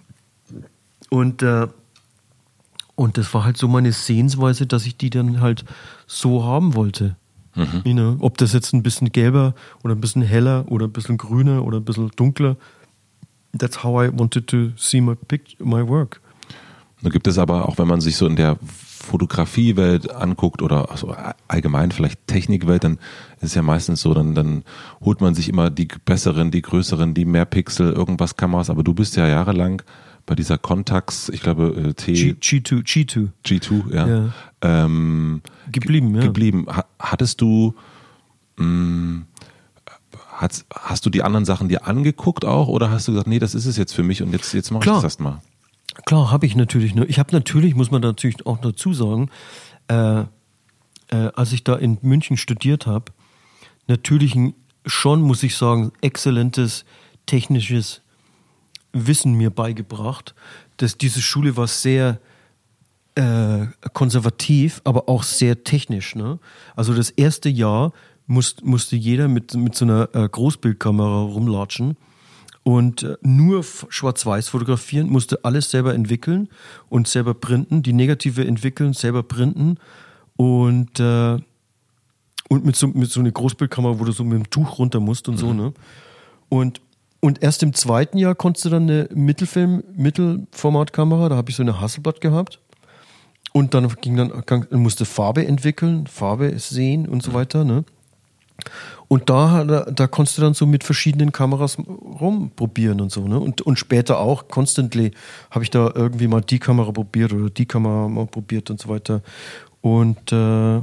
S1: Und, äh, und das war halt so meine Sehensweise, dass ich die dann halt so haben wollte. Mhm. You know? Ob das jetzt ein bisschen gelber oder ein bisschen heller oder ein bisschen grüner oder ein bisschen dunkler. That's how I wanted to see my, picture, my work.
S2: Da gibt es aber, auch wenn man sich so in der Fotografiewelt anguckt oder also allgemein vielleicht Technikwelt, dann ist es ja meistens so, dann, dann holt man sich immer die besseren, die größeren, die mehr Pixel, irgendwas Kameras, aber du bist ja jahrelang bei dieser Contax, ich glaube T
S1: G, G2, G2.
S2: G2, ja. ja. Ähm,
S1: geblieben, ja.
S2: Geblieben. Hattest du mh, hast, hast du die anderen Sachen dir angeguckt auch oder hast du gesagt, nee, das ist es jetzt für mich und jetzt, jetzt mache ich das erstmal?
S1: Klar, habe ich natürlich. Ne? Ich habe natürlich, muss man natürlich auch dazu sagen, äh, äh, als ich da in München studiert habe, natürlich ein, schon, muss ich sagen, exzellentes technisches Wissen mir beigebracht. Dass diese Schule war sehr äh, konservativ, aber auch sehr technisch. Ne? Also das erste Jahr muss, musste jeder mit, mit so einer äh, Großbildkamera rumlatschen. Und nur schwarz-weiß fotografieren, musste alles selber entwickeln und selber printen, die Negative entwickeln, selber printen und, äh, und mit, so, mit so einer Großbildkamera, wo du so mit dem Tuch runter musst und mhm. so. Ne? Und, und erst im zweiten Jahr konntest du dann eine Mittelfilm, Mittelformatkamera, da habe ich so eine Hasselblad gehabt und dann ging dann, musste Farbe entwickeln, Farbe sehen und so weiter, ne? Und da, da, da konntest du dann so mit verschiedenen Kameras rumprobieren und so, ne? Und, und später auch, constantly, habe ich da irgendwie mal die Kamera probiert oder die Kamera mal probiert und so weiter. Und, äh,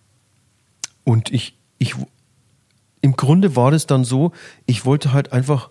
S1: und ich, ich, im Grunde war das dann so, ich wollte halt einfach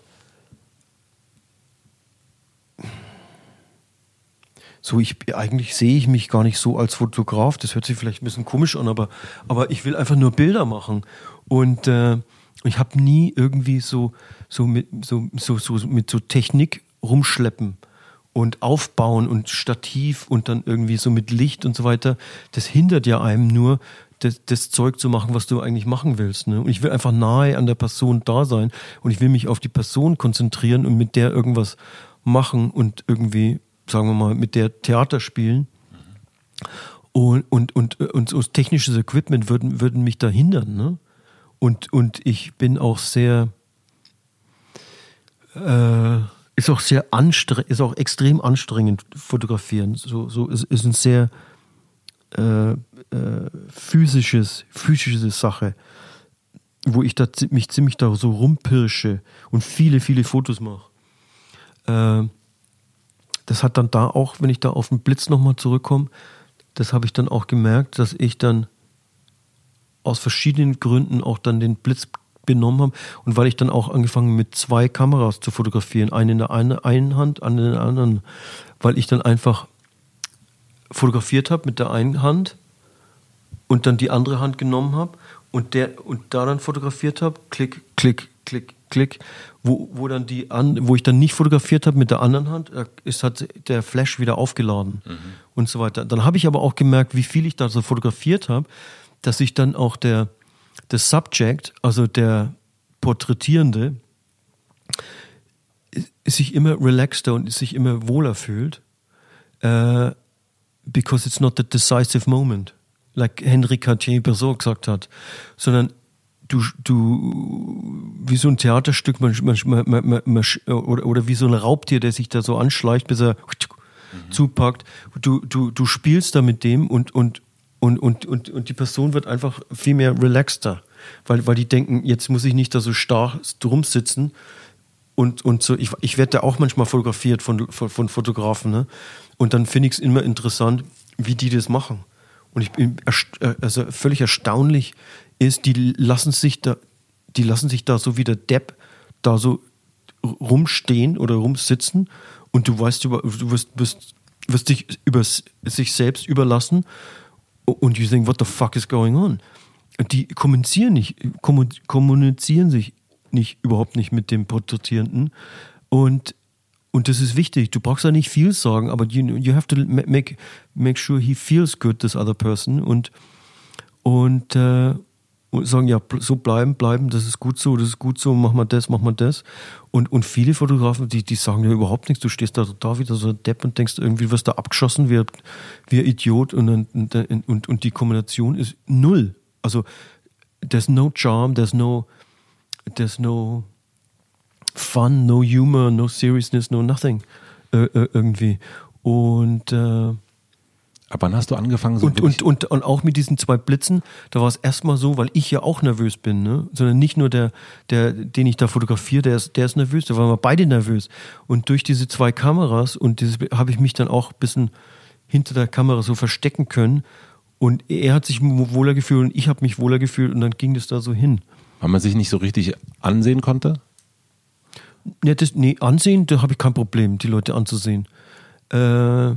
S1: so, ich, eigentlich sehe ich mich gar nicht so als Fotograf, das hört sich vielleicht ein bisschen komisch an, aber, aber ich will einfach nur Bilder machen. Und äh, ich habe nie irgendwie so, so, mit, so, so, so mit so Technik rumschleppen und aufbauen und Stativ und dann irgendwie so mit Licht und so weiter. Das hindert ja einem nur, das, das Zeug zu machen, was du eigentlich machen willst. Ne? Und ich will einfach nahe an der Person da sein und ich will mich auf die Person konzentrieren und mit der irgendwas machen und irgendwie, sagen wir mal, mit der Theater spielen. Und, und, und, und so technisches Equipment würden, würden mich da hindern. Ne? Und, und ich bin auch sehr, äh, ist auch sehr anstrengend, ist auch extrem anstrengend fotografieren. So, so ist, ist ein sehr äh, äh, physisches, physische Sache, wo ich da, mich ziemlich da so rumpirsche und viele, viele Fotos mache. Äh, das hat dann da auch, wenn ich da auf den Blitz nochmal zurückkomme, das habe ich dann auch gemerkt, dass ich dann aus verschiedenen Gründen auch dann den Blitz benommen habe und weil ich dann auch angefangen mit zwei Kameras zu fotografieren, eine in der einen Hand, eine in der anderen, weil ich dann einfach fotografiert habe mit der einen Hand und dann die andere Hand genommen habe und der und da dann fotografiert habe, klick, klick, klick, klick, wo, wo dann die an, wo ich dann nicht fotografiert habe mit der anderen Hand, ist hat der Flash wieder aufgeladen mhm. und so weiter. Dann habe ich aber auch gemerkt, wie viel ich da so fotografiert habe, dass sich dann auch der, der Subject, also der Porträtierende, sich immer relaxter und sich immer wohler fühlt, uh, because it's not the decisive moment, like Henri Cartier-Bresson gesagt hat, sondern du, du wie so ein Theaterstück man, man, man, man, man, oder, oder wie so ein Raubtier, der sich da so anschleicht, bis er mhm. zupackt. Du, du, du spielst da mit dem und, und, und, und, und, und die Person wird einfach viel mehr relaxter, weil, weil die denken, jetzt muss ich nicht da so starr drum sitzen und, und so. Ich, ich werde da auch manchmal fotografiert von, von, von Fotografen, ne? Und dann finde ich es immer interessant, wie die das machen. Und ich bin ersta- also völlig erstaunlich ist, die lassen sich da, die lassen sich da so wie der Depp da so rumstehen oder rumsitzen und du weißt, du wirst, wirst, wirst dich über sich selbst überlassen und you think, what the fuck is going on? Und die kommunizieren nicht, kommunizieren sich nicht, überhaupt nicht mit dem Porträtierenden und Und das ist wichtig. Du brauchst ja nicht viel sagen, aber you, you have to make, make sure he feels good, this other person. Und, und, äh, und sagen, ja, so bleiben, bleiben, das ist gut so, das ist gut so, mach mal das, mach mal das. Und, und viele Fotografen, die, die sagen ja überhaupt nichts. Du stehst da total wieder so ein Depp und denkst, irgendwie wirst du abgeschossen wie, wie ein Idiot. Und, und, und, und die Kombination ist null. Also, there's no charm, there's no, there's no fun, no humor, no seriousness, no nothing äh, äh, irgendwie. Und äh,
S2: ab wann hast du angefangen? So
S1: und, und, und, und auch mit diesen zwei Blitzen, da war es erstmal so, weil ich ja auch nervös bin, ne? Sondern nicht nur der, der, den ich da fotografiere, der ist, der ist nervös, da waren wir beide nervös. Und durch diese zwei Kameras und dieses habe ich mich dann auch ein bisschen hinter der Kamera so verstecken können. Und er hat sich wohler gefühlt und ich habe mich wohler gefühlt und dann ging das da so hin.
S2: Weil man sich nicht so richtig ansehen konnte?
S1: Nee, das, nee, ansehen, da habe ich kein Problem, die Leute anzusehen. Äh,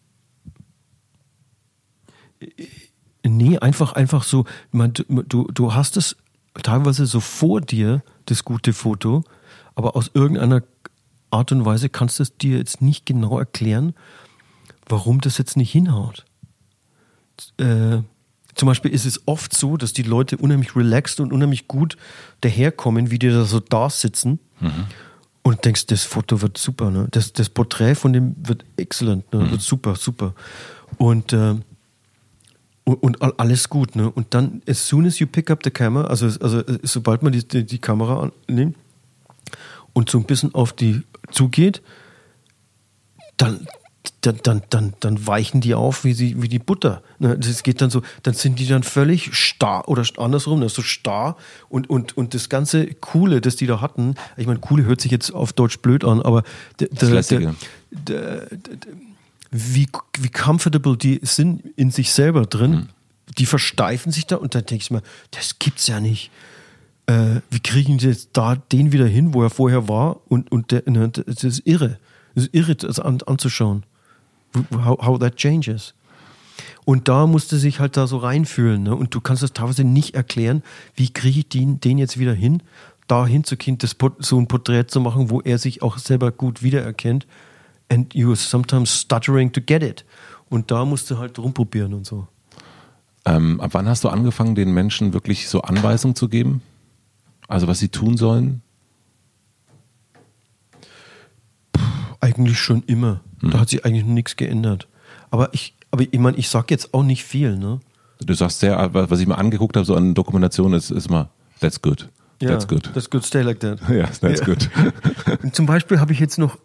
S1: nee, einfach, einfach so, man, du, du hast es teilweise so vor dir, das gute Foto, aber aus irgendeiner Art und Weise kannst du es dir jetzt nicht genau erklären, warum das jetzt nicht hinhaut. Äh, zum Beispiel ist es oft so, dass die Leute unheimlich relaxed und unheimlich gut daherkommen, wie die da so da sitzen. Mhm. Und denkst, das Foto wird super, ne? Das, das Porträt von dem wird excellent, ne? Mhm. Wird super, super. Und, äh, und, und alles gut, ne? Und dann, as soon as you pick up the camera, also, also sobald man die, die, die Kamera annimmt und so ein bisschen auf die zugeht, dann, dann, dann, dann, dann weichen die auf wie, sie, wie die Butter. Ne? Das geht dann so, dann sind die dann völlig starr oder andersrum, das ist so starr und, und, und das ganze Coole, das die da hatten, ich meine, Coole hört sich jetzt auf Deutsch blöd an, aber der, der, der, der, der, wie, wie comfortable die sind in sich selber drin, mhm. die versteifen sich da und dann denke ich mir, das gibt's ja nicht. Äh, wie kriegen die jetzt da den wieder hin, wo er vorher war und, und der, ne, das ist irre. Das ist irre, das an, anzuschauen. How, how that changes. Und da musste sich halt da so reinfühlen. Ne? Und du kannst das teilweise nicht erklären, wie kriege ich den, den jetzt wieder hin, da hinzukommen, das, so ein Porträt zu machen, wo er sich auch selber gut wiedererkennt. And you're sometimes stuttering to get it. Und da musst du halt rumprobieren und so.
S2: Ähm, ab wann hast du angefangen, den Menschen wirklich so Anweisungen zu geben? Also was sie tun sollen?
S1: Puh, eigentlich schon immer. Da hat sich eigentlich nichts geändert. Aber ich, aber ich meine, ich sag jetzt auch nicht viel, ne?
S2: Du sagst sehr, was ich mal angeguckt habe, so an Dokumentationen, ist, ist immer, that's good.
S1: Ja,
S2: that's good.
S1: That's good, stay like that.
S2: Ja, that's
S1: Ja.
S2: good.
S1: Und zum Beispiel habe ich jetzt noch,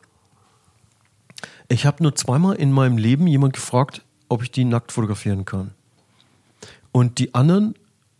S1: ich habe nur zweimal in meinem Leben jemand gefragt, ob ich die nackt fotografieren kann. Und die anderen,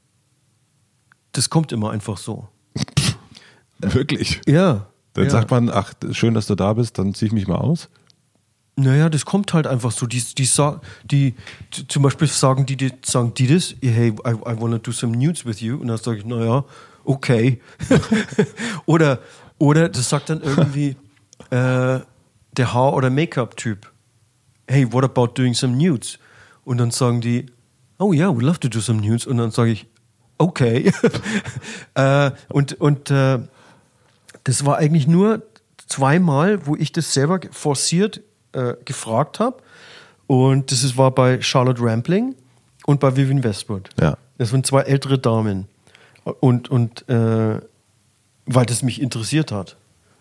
S1: das kommt immer einfach so.
S2: Wirklich?
S1: Ja.
S2: Dann
S1: ja.
S2: sagt man, ach, schön, dass du da bist, dann zieh ich mich mal aus.
S1: Naja, das kommt halt einfach so. Die, die, die, die zum Beispiel sagen die, die, sagen die das, hey, I, I wanna do some nudes with you. Und dann sage ich, naja, okay. oder, oder das sagt dann irgendwie äh, der Haar- oder Make-up-Typ. Hey, what about doing some nudes? Und dann sagen die, oh yeah, we'd love to do some nudes. Und dann sage ich, okay. äh, und und äh, das war eigentlich nur zweimal, wo ich das selber forciert äh, gefragt habe. Und das ist, war bei Charlotte Rampling und bei Vivienne Westwood.
S2: Ja.
S1: Das waren zwei ältere Damen. Und, und äh, weil das mich interessiert hat.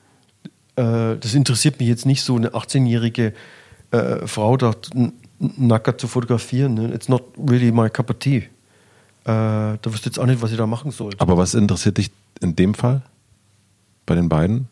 S1: Äh, das interessiert mich jetzt nicht, so eine achtzehnjährige äh, Frau da n- nackert zu fotografieren. Ne? It's not really my cup of tea. Äh, da wüsste jetzt auch nicht, was ich da machen soll.
S2: Aber was interessiert dich in dem Fall? Bei den beiden?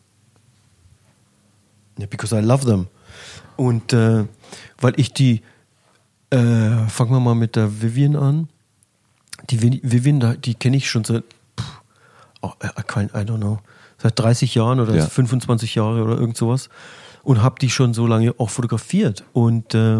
S1: Yeah, because I love them. Und äh, weil ich die, äh, fangen wir mal mit der Vivienne an. Die Vivienne, die kenne ich schon seit, pff, oh, I, can't, I don't know, seit dreißig Jahren oder
S2: Ja.
S1: fünfundzwanzig Jahre oder irgend sowas. Und habe die schon so lange auch fotografiert. Und, äh,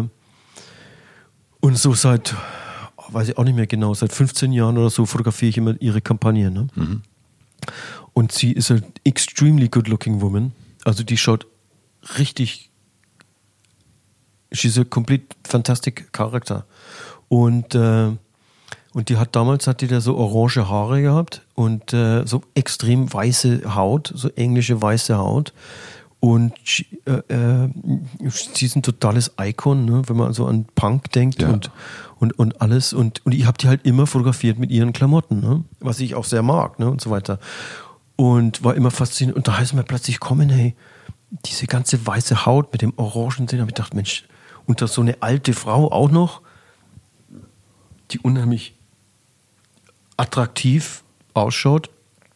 S1: und so seit, oh, weiß ich auch nicht mehr genau, seit fünfzehn Jahren oder so fotografiere ich immer ihre Kampagne. Ne?
S2: Mhm.
S1: Und sie ist ein extremely good looking woman. Also die schaut richtig, she's a complete fantastic character. Und, äh, und die hat damals, hat die da so orange Haare gehabt und äh, so extrem weiße Haut, so englische weiße Haut. Und she, äh, äh, sie ist ein totales Icon, ne? Wenn man so an Punk denkt
S2: Ja.
S1: und, und, und alles. Und, und ich habe die halt immer fotografiert mit ihren Klamotten, ne? Was ich auch sehr mag, ne? Und so weiter. Und war immer faszinierend. Und da heißt mir plötzlich kommen, hey, diese ganze weiße Haut mit dem orangen Sinn, habe ich gedacht, Mensch, und das so eine alte Frau auch noch, die unheimlich attraktiv ausschaut.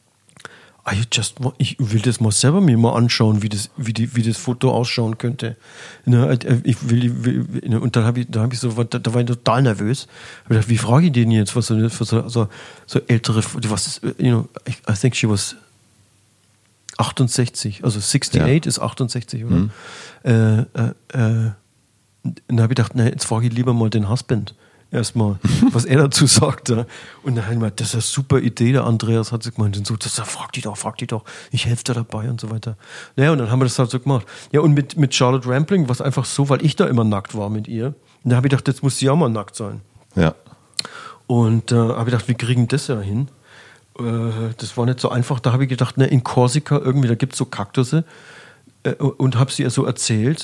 S1: I just, ich will das mal selber mir mal anschauen, wie das, wie die, wie das Foto ausschauen könnte. Ne, ich will, will, und dann habe ich, da habe ich so, da, da war ich total nervös. Hab gedacht, wie frage ich den jetzt, was so, für so, so, so ältere, was ist, you know, I think she was achtundsechzig, also achtundachtzig ja. Ist achtundsechzig, oder? Mhm. Äh, äh, äh, dann habe ich gedacht, na, jetzt frage ich lieber mal den Husband erstmal, was er dazu sagt. Ja. Und dann habe ich gemeint, das ist eine super Idee, der Andreas hat sich gemeint, und so, das, frag die doch, frag die doch, ich helfe dir dabei und so weiter. Naja, und dann haben wir das halt so gemacht. Ja, und mit, mit Charlotte Rampling war es einfach so, weil ich da immer nackt war mit ihr. Und da habe ich gedacht, jetzt muss sie auch mal nackt sein.
S2: Ja.
S1: Und äh, habe ich gedacht, wir kriegen das ja hin. Äh, das war nicht so einfach. Da habe ich gedacht, ne, in Korsika irgendwie, da gibt es so Kaktusse. Äh, und habe sie ihr so erzählt.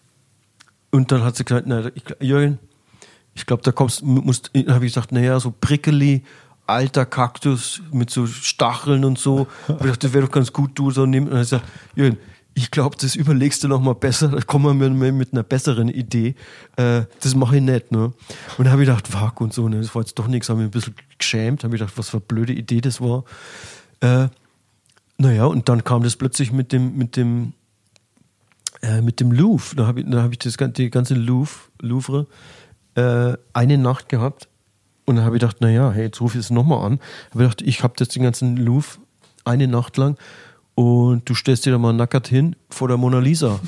S1: Und dann hat sie gesagt, na, ich, Jürgen, ich glaube, da kommst, musst, habe ich gesagt, naja, so prickeli, alter Kaktus mit so Stacheln und so. Und ich dachte, das wäre doch ganz gut, du so nimmst. Und dann habe ich gesagt, Jürgen, ich glaube, das überlegst du noch mal besser, da kommen wir mit, mit einer besseren Idee. Äh, das mache ich nicht, ne? Und da habe ich gedacht, fuck und so, ne? Das war jetzt doch nichts, habe mich ein bisschen geschämt, habe ich gedacht, was für eine blöde Idee das war. Äh, naja, und dann kam das plötzlich mit dem, mit dem, äh, mit dem Louvre. Da habe ich, da hab ich das, die ganze Louvre, Louvre äh, eine Nacht gehabt. Und dann habe ich gedacht, naja, hey, jetzt rufe ich es nochmal an. Habe ich gedacht, ich habe jetzt den ganzen Louvre eine Nacht lang und du stellst dir da mal nackert hin vor der Mona Lisa.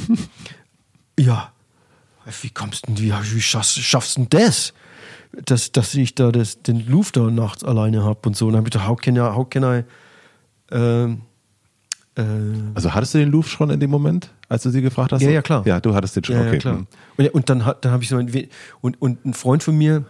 S1: Ja, wie kommst du denn, wie, wie schaffst, schaffst du denn das? Dass, dass ich da das, den Louvre da nachts alleine habe und so. Und dann habe ich gedacht, how can I, how can I ähm, äh,
S2: also hattest du den Louvre schon in dem Moment, als du sie gefragt hast?
S1: Ja, ja, klar.
S2: Ja, du hattest den schon,
S1: ja,
S2: okay.
S1: Ja, klar. Und, und dann, dann habe ich so ein, und, und ein Freund von mir,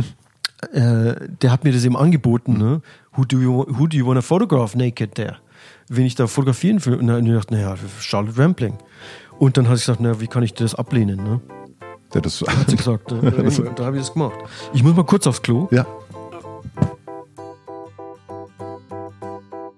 S1: äh, der hat mir das eben angeboten, ne? Who do you, who do you want to photograph naked there? Wen ich da fotografieren will. Und dann habe ich gedacht, naja, Charlotte Rampling. Und dann hat ich gesagt, naja, wie kann ich das ablehnen, ne?
S2: Ja, das
S1: hat sie gesagt. Ne? Da habe ich das gemacht. Ich muss mal kurz aufs Klo.
S2: Ja.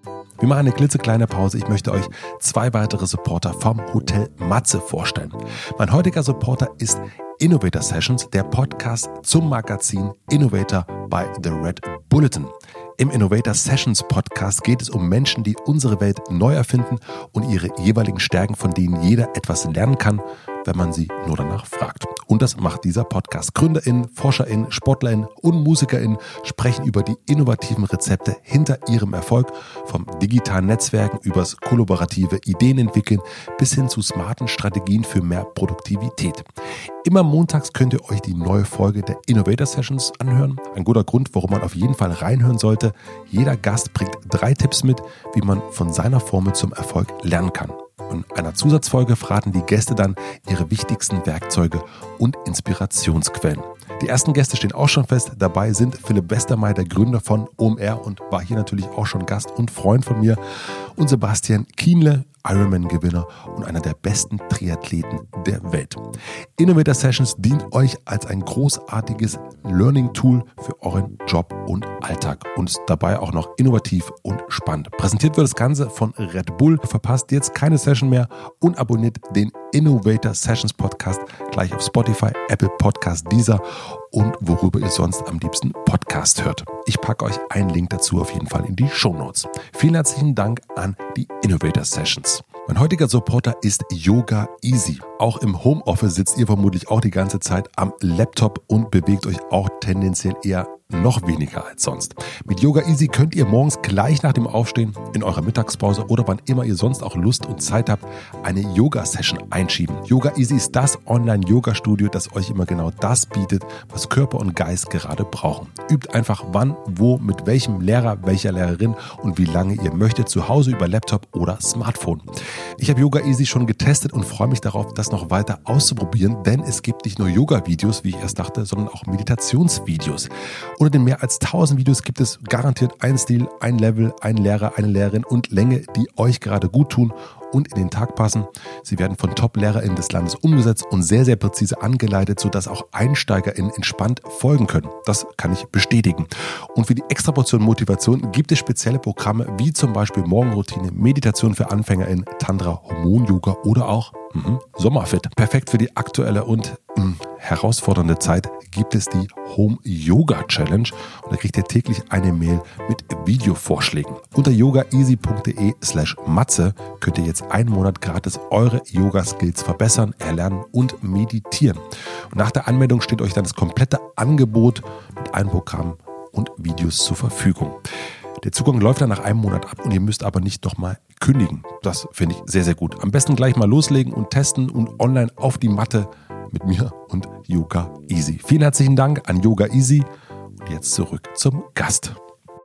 S2: Wir machen eine klitzekleine Pause. Ich möchte euch zwei weitere Supporter vom Hotel Matze vorstellen. Mein heutiger Supporter ist Innovator Sessions, der Podcast zum Magazin Innovator bei The Red Bulletin. Im Innovator Sessions Podcast geht es um Menschen, die unsere Welt neu erfinden und ihre jeweiligen Stärken, von denen jeder etwas lernen kann, wenn man sie nur danach fragt. Und das macht dieser Podcast. GründerInnen, ForscherInnen, SportlerInnen und MusikerInnen sprechen über die innovativen Rezepte hinter ihrem Erfolg, vom digitalen Netzwerken übers kollaborative Ideen entwickeln bis hin zu smarten Strategien für mehr Produktivität. Immer montags könnt ihr euch die neue Folge der Innovator Sessions anhören. Ein guter Grund, warum man auf jeden Fall reinhören sollte. Jeder Gast bringt drei Tipps mit, wie man von seiner Formel zum Erfolg lernen kann. In einer Zusatzfolge verraten die Gäste dann ihre wichtigsten Werkzeuge und Inspirationsquellen. Die ersten Gäste stehen auch schon fest. Dabei sind Philipp Westermeier, der Gründer von O M R und war hier natürlich auch schon Gast und Freund von mir, und Sebastian Kienle, Ironman-Gewinner und einer der besten Triathleten der Welt. Innovator Sessions dient euch als ein großartiges Learning-Tool für euren Job und Alltag und ist dabei auch noch innovativ und spannend. Präsentiert wird das Ganze von Red Bull. Verpasst jetzt keine Session mehr und abonniert den Innovator Sessions Podcast gleich auf Spotify, Apple Podcast, Deezer und worüber ihr sonst am liebsten Podcast hört. Ich packe euch einen Link dazu auf jeden Fall in die Shownotes. Vielen herzlichen Dank an die Innovator Sessions. Mein heutiger Supporter ist Yoga Easy. Auch im Homeoffice sitzt ihr vermutlich auch die ganze Zeit am Laptop und bewegt euch auch tendenziell eher noch weniger als sonst. Mit Yoga Easy könnt ihr morgens gleich nach dem Aufstehen, in eurer Mittagspause oder wann immer ihr sonst auch Lust und Zeit habt, eine Yoga-Session einschieben. Yoga Easy ist das Online-Yoga-Studio, das euch immer genau das bietet, was Körper und Geist gerade brauchen. Übt einfach wann, wo, mit welchem Lehrer, welcher Lehrerin und wie lange ihr möchtet, zu Hause über Laptop oder Smartphone. Ich habe Yoga Easy schon getestet und freue mich darauf, das noch weiter auszuprobieren, denn es gibt nicht nur Yoga-Videos, wie ich erst dachte, sondern auch Meditationsvideos. Unter den mehr als tausend Videos gibt es garantiert einen Stil, ein Level, einen Lehrer, eine Lehrerin und Länge, die euch gerade gut tun und in den Tag passen. Sie werden von Top-LehrerInnen des Landes umgesetzt und sehr, sehr präzise angeleitet, sodass auch EinsteigerInnen entspannt folgen können. Das kann ich bestätigen. Und für die Extraportion Motivation gibt es spezielle Programme, wie zum Beispiel Morgenroutine, Meditation für AnfängerInnen, Tantra, Hormon-Yoga oder auch mhm, Sommerfit. Perfekt für die aktuelle und mh, herausfordernde Zeit gibt es die Home Yoga Challenge und da kriegt ihr täglich eine Mail mit Videovorschlägen. Unter yogaeasy.de slash Matze könnt ihr jetzt einen Monat gratis eure Yoga-Skills verbessern, erlernen und meditieren. Und nach der Anmeldung steht euch dann das komplette Angebot mit allen Programmen und Videos zur Verfügung. Der Zugang läuft dann nach einem Monat ab und ihr müsst aber nicht nochmal kündigen. Das finde ich sehr, sehr gut. Am besten gleich mal loslegen und testen und online auf die Matte mit mir und Yoga Easy. Vielen herzlichen Dank an Yoga Easy und jetzt zurück zum Gast.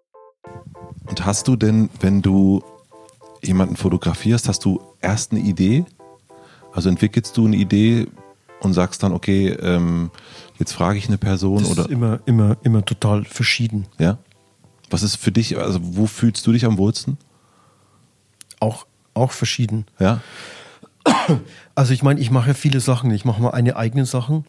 S3: Und hast du denn, wenn du jemanden fotografierst, hast du erst eine Idee? Also entwickelst du eine Idee und sagst dann, okay, ähm, jetzt frage ich eine Person?
S1: Das
S3: oder?
S1: ist immer, immer, immer total verschieden.
S3: Ja? Was ist für dich, also wo fühlst du dich am wohlsten?
S1: Auch, auch verschieden.
S3: Ja.
S1: Also ich meine, ich mache ja viele Sachen. Ich mache mal eine eigene Sachen.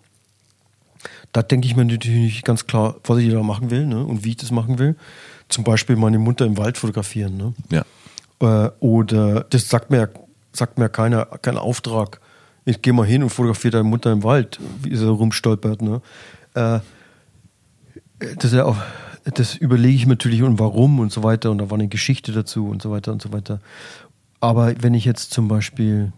S1: Da denke ich mir natürlich ganz klar, was ich da machen will, ne? Und wie ich das machen will. Zum Beispiel meine Mutter im Wald fotografieren. Ne?
S3: Ja.
S1: Äh, oder das sagt mir, sagt mir keiner, kein Auftrag. Ich gehe mal hin und fotografiere deine Mutter im Wald, wie sie rumstolpert. Ne? Äh, das ist ja auch, das überlege ich mir natürlich und warum und so weiter. Und da war eine Geschichte dazu und so weiter und so weiter. Aber wenn ich jetzt zum Beispiel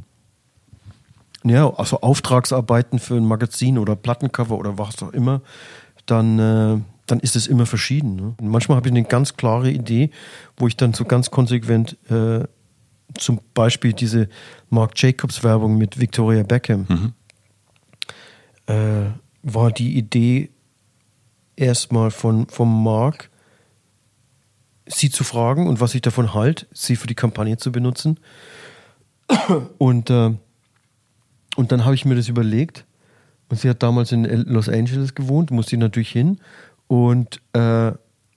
S1: ja, also Auftragsarbeiten für ein Magazin oder Plattencover oder was auch immer, dann, äh, dann ist es immer verschieden. Ne? Und manchmal habe ich eine ganz klare Idee, wo ich dann so ganz konsequent äh, zum Beispiel diese Marc Jacobs Werbung mit Victoria Beckham mhm. äh, war die Idee erstmal von, von Marc, sie zu fragen und was ich davon halte, sie für die Kampagne zu benutzen. Und äh, Und dann habe ich mir das überlegt. Und sie hat damals in Los Angeles gewohnt, musste natürlich hin. Und, äh,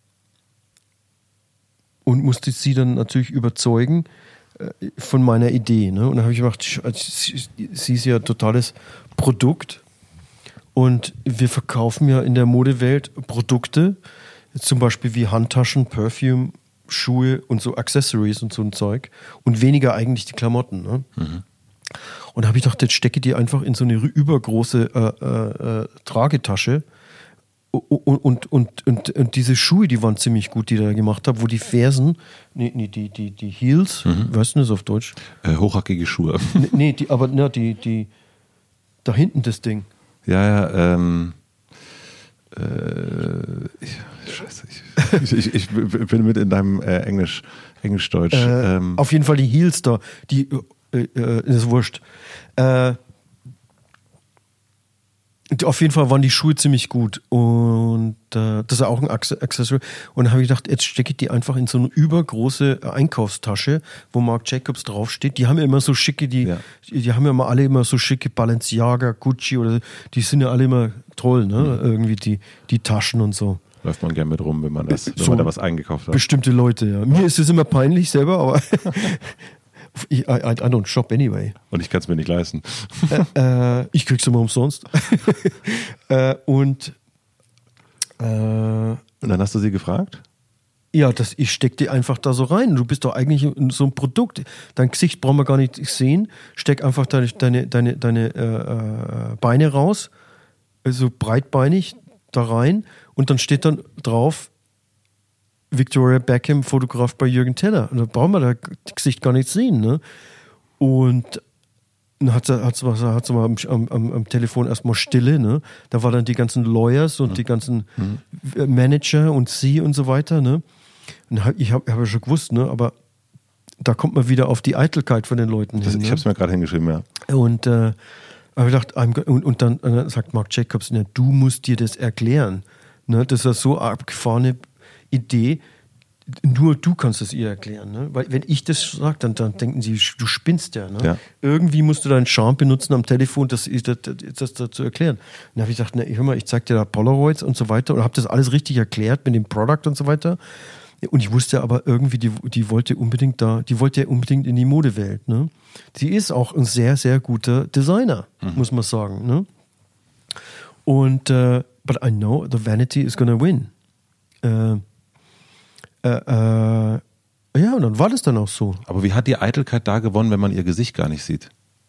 S1: und musste sie dann natürlich überzeugen äh, von meiner Idee. Ne? Und dann habe ich gedacht, sie ist ja ein totales Produkt. Und wir verkaufen ja in der Modewelt Produkte, zum Beispiel wie Handtaschen, Perfume Schuhe und so Accessories und so ein Zeug und weniger eigentlich die Klamotten. Ne? Mhm. Und da habe ich gedacht, jetzt stecke die einfach in so eine übergroße äh, äh, äh, Tragetasche. Und, und, und, und, und diese Schuhe, die waren ziemlich gut, die ich da gemacht habe, wo die Fersen, nee, nee die, die, die Heels, mhm. weißt du das auf Deutsch?
S3: Äh, hochhackige Schuhe.
S1: Nee, nee die, aber na, die, die, da hinten das Ding.
S3: Ja, ja, ähm, äh, ich, scheiße, ich, ich, ich, ich bin mit in deinem äh, Englisch, Englisch-Deutsch.
S1: Äh,
S3: ähm.
S1: Auf jeden Fall die Heels da, die, äh, äh, ist wurscht. Äh, Auf jeden Fall waren die Schuhe ziemlich gut und äh, das ist auch ein Accessory. Und dann habe ich gedacht, jetzt stecke ich die einfach in so eine übergroße Einkaufstasche, wo Marc Jacobs draufsteht. Die haben ja immer so schicke, die, ja. die, die haben ja immer alle immer so schicke Balenciaga, Gucci oder die sind ja alle immer toll, ne? Mhm. Irgendwie die, die Taschen und so.
S3: Läuft man gern mit rum, wenn man das, wenn
S1: so
S3: man da was eingekauft hat.
S1: Bestimmte Leute, ja. Mir ist es immer peinlich selber, aber I, I, I don't shop anyway.
S3: Und ich kann es mir nicht leisten.
S1: Äh, äh, ich krieg's immer umsonst. äh, und, äh, und
S3: dann hast du sie gefragt?
S1: Ja, das, ich steck die einfach da so rein. Du bist doch eigentlich so ein Produkt. Dein Gesicht brauchen wir gar nicht sehen. Steck einfach deine, deine, deine, deine äh, Beine raus, so breitbeinig da rein und dann steht dann drauf, Victoria Beckham fotografiert bei Jürgen Teller. Und da brauchen wir das Gesicht gar nicht sehen. Ne? Und dann hat sie, hat sie, hat sie mal am, am, am Telefon erstmal Stille. Ne? Da waren dann die ganzen Lawyers und mhm. die ganzen mhm. Manager und sie und so weiter. Ne? Und ich habe hab ja schon gewusst, ne? aber da kommt man wieder auf die Eitelkeit von den Leuten
S3: das,
S1: hin.
S3: Ich
S1: ne?
S3: habe es mir gerade hingeschrieben, ja.
S1: Und, äh, aber ich dachte, und, und, dann, und dann sagt Marc Jacobs, ne, du musst dir das erklären. Ne? Das ist so abgefahrene Idee, nur du kannst es ihr erklären. Ne? Weil wenn ich das sage, dann, dann denken sie, du spinnst ja, ne?
S3: ja.
S1: Irgendwie musst du deinen Charme benutzen am Telefon, das, das, das, das, das zu erklären. Und dann habe ich gesagt, ne, hör mal, ich zeig dir da Polaroids und so weiter und habe das alles richtig erklärt mit dem Product und so weiter. Und ich wusste aber irgendwie, die, die wollte unbedingt da, die wollte ja unbedingt in die Modewelt. Ne? Sie ist auch ein sehr, sehr guter Designer, mhm. muss man sagen. Ne? Und uh, but I know the vanity is gonna win. Uh, uh, uh, ja, und dann war das dann auch so.
S3: Aber wie hat die Eitelkeit da gewonnen, wenn man ihr Gesicht gar nicht sieht?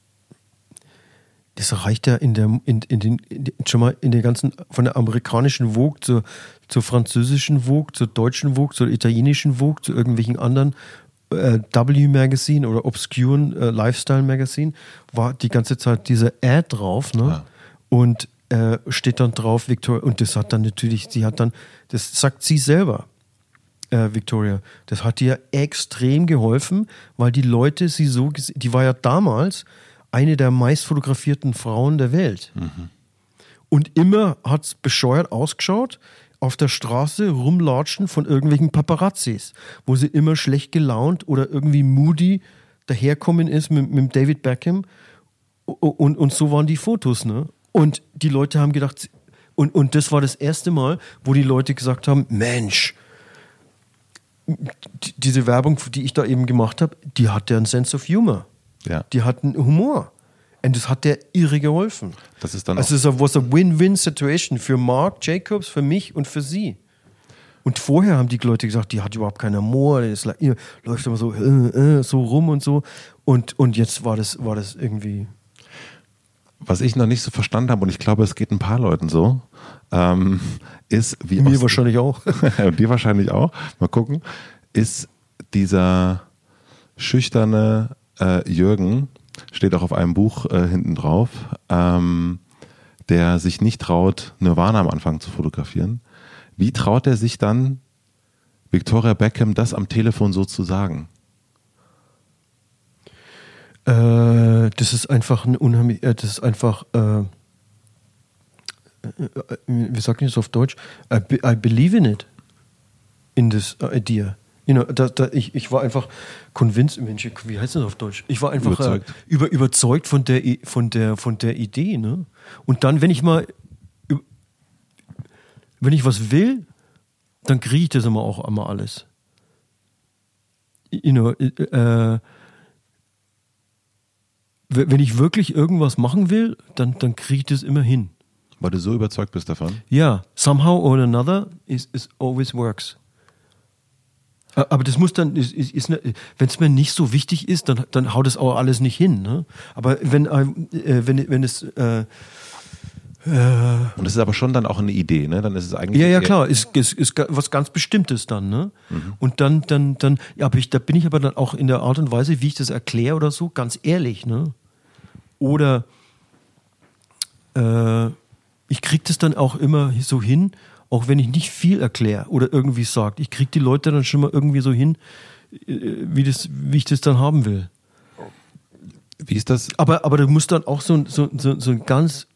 S1: Das reicht ja in der, in, in den, in, schon mal in der ganzen, von der amerikanischen Vogue zur, zur französischen Vogue, zur deutschen Vogue, zur italienischen Vogue, zu irgendwelchen anderen äh, W-Magazine oder obskuren äh, Lifestyle-Magazine, war die ganze Zeit diese Ad drauf, ne? Ja. Und äh, steht dann drauf, Victoria, und das hat dann natürlich, sie hat dann, das sagt sie selber, äh, Victoria, das hat ihr extrem geholfen, weil die Leute sie so, die war ja damals eine der meistfotografierten Frauen der Welt. Mhm. Und immer hat es bescheuert ausgeschaut, auf der Straße rumlatschen von irgendwelchen Paparazzis, wo sie immer schlecht gelaunt oder irgendwie moody daherkommen ist mit, mit David Beckham. Und, und so waren die Fotos. Ne? Und die Leute haben gedacht, und, und das war das erste Mal, wo die Leute gesagt haben, Mensch, diese Werbung, die ich da eben gemacht habe, die hat ja einen Sense of Humor.
S3: Ja.
S1: Die hatten Humor. Und das hat der irre geholfen.
S3: Das ist dann
S1: also es war eine Win-Win-Situation für Marc Jacobs, für mich und für sie. Und vorher haben die Leute gesagt, die hat überhaupt keinen Humor, das läuft immer so, äh, äh, so rum und so. Und, und jetzt war das, war das irgendwie...
S3: Was ich noch nicht so verstanden habe, und ich glaube, es geht ein paar Leuten so, ähm, ist wie...
S1: Mir wahrscheinlich auch.
S3: Und dir wahrscheinlich auch. Mal gucken. Ist dieser schüchterne Äh, Jürgen, steht auch auf einem Buch äh, hinten drauf, ähm, der sich nicht traut, Nirvana am Anfang zu fotografieren. Wie traut er sich dann, Victoria Beckham das am Telefon so zu sagen?
S1: Äh, das ist einfach ein unheimlich, äh, das ist einfach, äh, äh, wie sagt man das auf Deutsch? I, be, I believe in it, in this idea. You know, da, da, ich, ich war einfach convinced, Mensch, wie heißt das auf Deutsch? Ich war einfach überzeugt, äh, über, überzeugt von, der, von, der, von der Idee. Ne? Und dann, wenn ich mal, wenn ich was will, dann kriege ich das immer auch einmal alles. You know, äh, wenn ich wirklich irgendwas machen will, dann, dann kriege ich das immer hin.
S3: Weil du so überzeugt bist davon?
S1: Ja, somehow or another, it, it always works. Aber das muss dann, ist, ist, ist, wenn es mir nicht so wichtig ist, dann, dann haut es auch alles nicht hin. Ne? Aber wenn, äh, wenn, wenn es äh,
S3: und das ist aber schon dann auch eine Idee, ne? Dann ist es eigentlich.
S1: Ja, ja, klar, ist, ist, ist was ganz Bestimmtes dann, ne? Mhm. Und dann, dann, dann, ja, aber ich, da bin ich aber dann auch in der Art und Weise, wie ich das erkläre oder so, ganz ehrlich, ne? Oder äh, ich kriege das dann auch immer so hin, auch wenn ich nicht viel erkläre oder irgendwie sage. Ich kriege die Leute dann schon mal irgendwie so hin, wie, das, wie ich das dann haben will.
S3: Wie ist das?
S1: Aber, aber du musst dann auch so, so, so, so ein ganz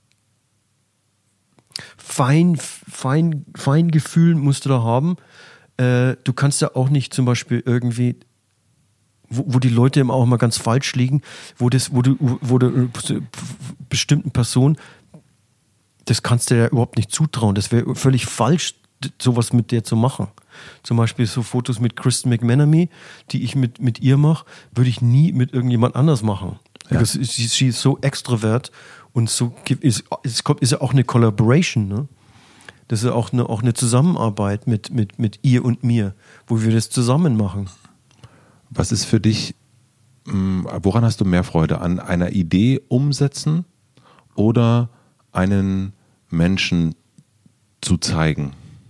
S1: fein, fein, fein Gefühl musst du da haben. Äh, du kannst ja auch nicht zum Beispiel irgendwie, wo, wo die Leute immer auch mal ganz falsch liegen, wo das, wo du, wo du bestimmten Personen, das kannst du ja überhaupt nicht zutrauen. Das wäre völlig falsch, sowas mit der zu machen. Zum Beispiel so Fotos mit Kristen McMenamy, die ich mit, mit ihr mache, würde ich nie mit irgendjemand anders machen. Ja. Sie, sie ist so extrovert und so ist, es kommt, ist ja auch eine Collaboration, ne? Das ist ja auch eine, auch eine Zusammenarbeit mit, mit, mit ihr und mir, wo wir das zusammen machen.
S3: Was ist für dich, woran hast du mehr Freude? An einer Idee umsetzen oder einen Menschen zu zeigen?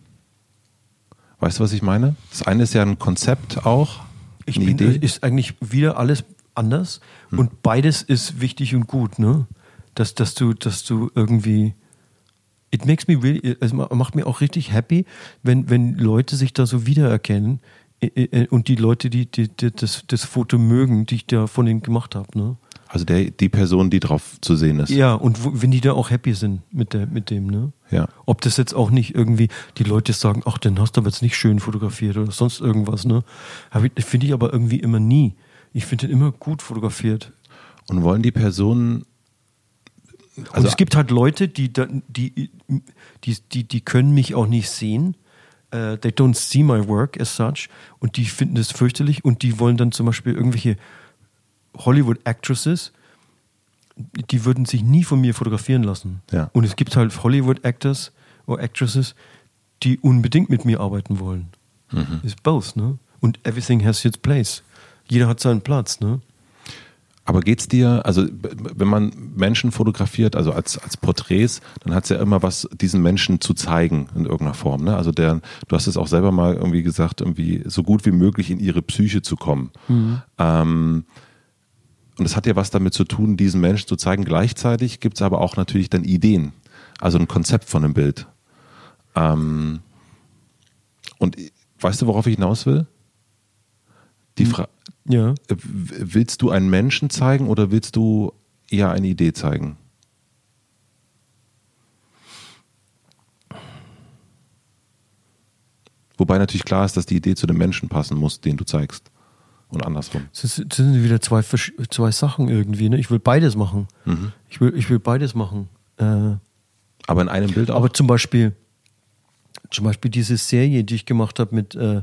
S3: Weißt du, was ich meine? Das eine ist ja ein Konzept auch,
S1: ich
S3: eine
S1: bin,
S3: Idee.
S1: Ist eigentlich wieder alles anders hm. und beides ist wichtig und gut, ne? Dass, dass du, dass du irgendwie, it makes me really, es macht mir auch richtig happy, wenn, wenn Leute sich da so wiedererkennen und die Leute, die, die, die das, das Foto mögen, die ich da von denen gemacht habe, ne?
S3: Also der, die Person, die drauf zu sehen ist.
S1: Ja, und wo, wenn die da auch happy sind mit, der, mit dem, ne?
S3: Ja.
S1: Ob das jetzt auch nicht irgendwie, die Leute sagen, ach, den hast du aber jetzt nicht schön fotografiert oder sonst irgendwas, ne? Finde ich aber irgendwie immer nie. Ich finde den immer gut fotografiert.
S3: Und wollen die Personen.
S1: Also und es gibt halt Leute, die, die, die, die, die können mich auch nicht sehen. Uh, they don't see my work as such. Und die finden das fürchterlich und die wollen dann zum Beispiel irgendwelche Hollywood-Actresses, die würden sich nie von mir fotografieren lassen.
S3: Ja.
S1: Und es gibt halt Hollywood-Actors oder Actresses, die unbedingt mit mir arbeiten wollen.
S3: Mhm.
S1: It's both, ne? Und everything has its place. Jeder hat seinen Platz, ne?
S3: Aber geht's dir, also wenn man Menschen fotografiert, also als, als Porträts, dann hat es ja immer was, diesen Menschen zu zeigen in irgendeiner Form. Ne? Also der, du hast es auch selber mal irgendwie gesagt, irgendwie so gut wie möglich in ihre Psyche zu kommen. Mhm. Ähm, und es hat ja was damit zu tun, diesen Menschen zu zeigen. Gleichzeitig gibt es aber auch natürlich dann Ideen, also ein Konzept von einem Bild. Ähm, und weißt du, worauf ich hinaus will? Die Frage.
S1: Ja.
S3: Willst du einen Menschen zeigen oder willst du eher eine Idee zeigen? Wobei natürlich klar ist, dass die Idee zu dem Menschen passen muss, den du zeigst. Und andersrum.
S1: Das sind wieder zwei, zwei Sachen irgendwie. Ne? Ich will beides machen. Mhm. Ich will, ich will beides machen. Äh,
S3: aber in einem Bild auch? Aber
S1: zum Beispiel, zum Beispiel diese Serie, die ich gemacht habe mit äh,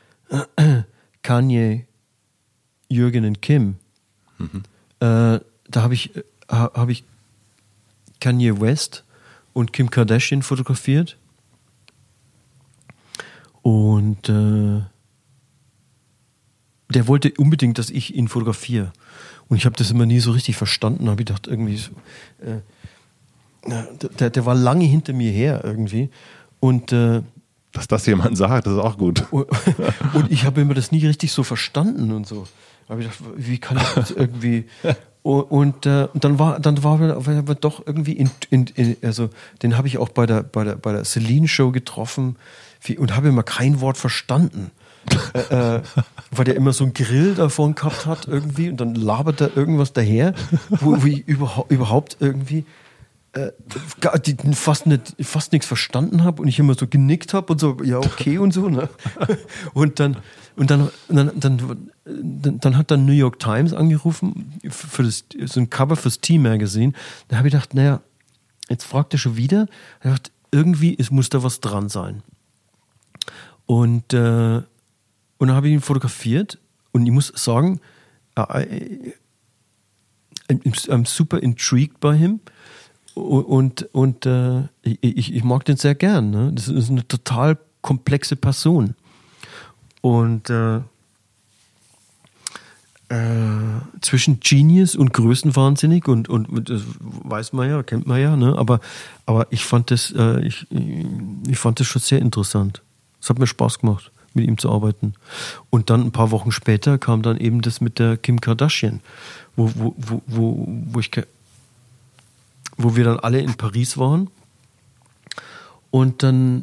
S1: Kanye, Jürgen und Kim. Mhm. Äh, da habe ich, hab ich Kanye West und Kim Kardashian fotografiert. Und äh, der wollte unbedingt, dass ich ihn fotografiere. Und ich habe das immer nie so richtig verstanden. Da habe ich gedacht, irgendwie so, äh, der, der war lange hinter mir her irgendwie. Und äh,
S3: dass das jemand sagt, das ist auch gut.
S1: Und, und ich habe immer das nie richtig so verstanden und so. Da habe ich gedacht, wie kann ich das irgendwie... Und, und, äh, und dann war dann war wir doch irgendwie in, in, in also den habe ich auch bei der bei der bei der Celine Show getroffen und habe immer kein Wort verstanden. äh, äh, weil der immer so einen Grill davon gehabt hat irgendwie und dann labert er irgendwas daher, wo, wo ich überhaupt, überhaupt irgendwie äh, die, fast, nicht, fast nichts verstanden habe und ich immer so genickt habe und so, ja okay und so. Ne? Und dann und dann, dann, dann, dann, dann hat dann New York Times angerufen für das, so ein Cover fürs T-Magazine. Da habe ich gedacht, naja, jetzt fragt er schon wieder. Ich dachte, irgendwie ist, muss da was dran sein. Und äh, Und dann habe ich ihn fotografiert und ich muss sagen, I, I'm super intrigued by him und, und äh, ich, ich mag den sehr gern. Ne? Das ist eine total komplexe Person. Und äh, äh, zwischen Genius und Größenwahnsinnig und, und, und das weiß man ja, kennt man ja, ne? aber, aber ich fand das, äh, ich, ich fand das schon sehr interessant. Es hat mir Spaß gemacht, mit ihm zu arbeiten. Und dann ein paar Wochen später kam dann eben das mit der Kim Kardashian, wo, wo, wo, wo, wo, ich, wo wir dann alle in Paris waren. Und dann,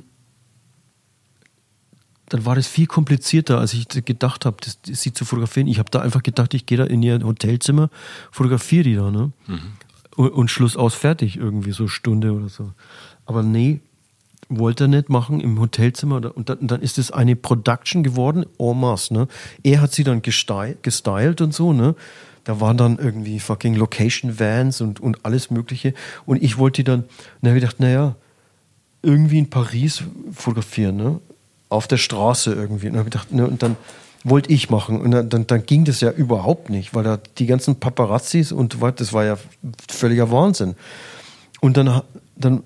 S1: dann war das viel komplizierter, als ich gedacht habe, das, das, sie zu fotografieren. Ich habe da einfach gedacht, ich gehe da in ihr Hotelzimmer, fotografiere die da, ne? Mhm. Und, und Schluss aus, fertig irgendwie, so Stunde oder so. Aber nee, wollte er nicht machen im Hotelzimmer. Und dann, dann ist es eine Production geworden, en masse, ne? Er hat sie dann gestylt, gestylt und so, ne? Da waren dann irgendwie fucking Location Vans und, und alles Mögliche. Und ich wollte die dann, dann habe ich gedacht, naja, irgendwie in Paris fotografieren, ne? Auf der Straße irgendwie. Und dann habe ich gedacht, ne? Und dann wollte ich machen. Und dann, dann, dann ging das ja überhaupt nicht, weil da die ganzen Paparazzis und was, das war ja völliger Wahnsinn. Und dann, dann,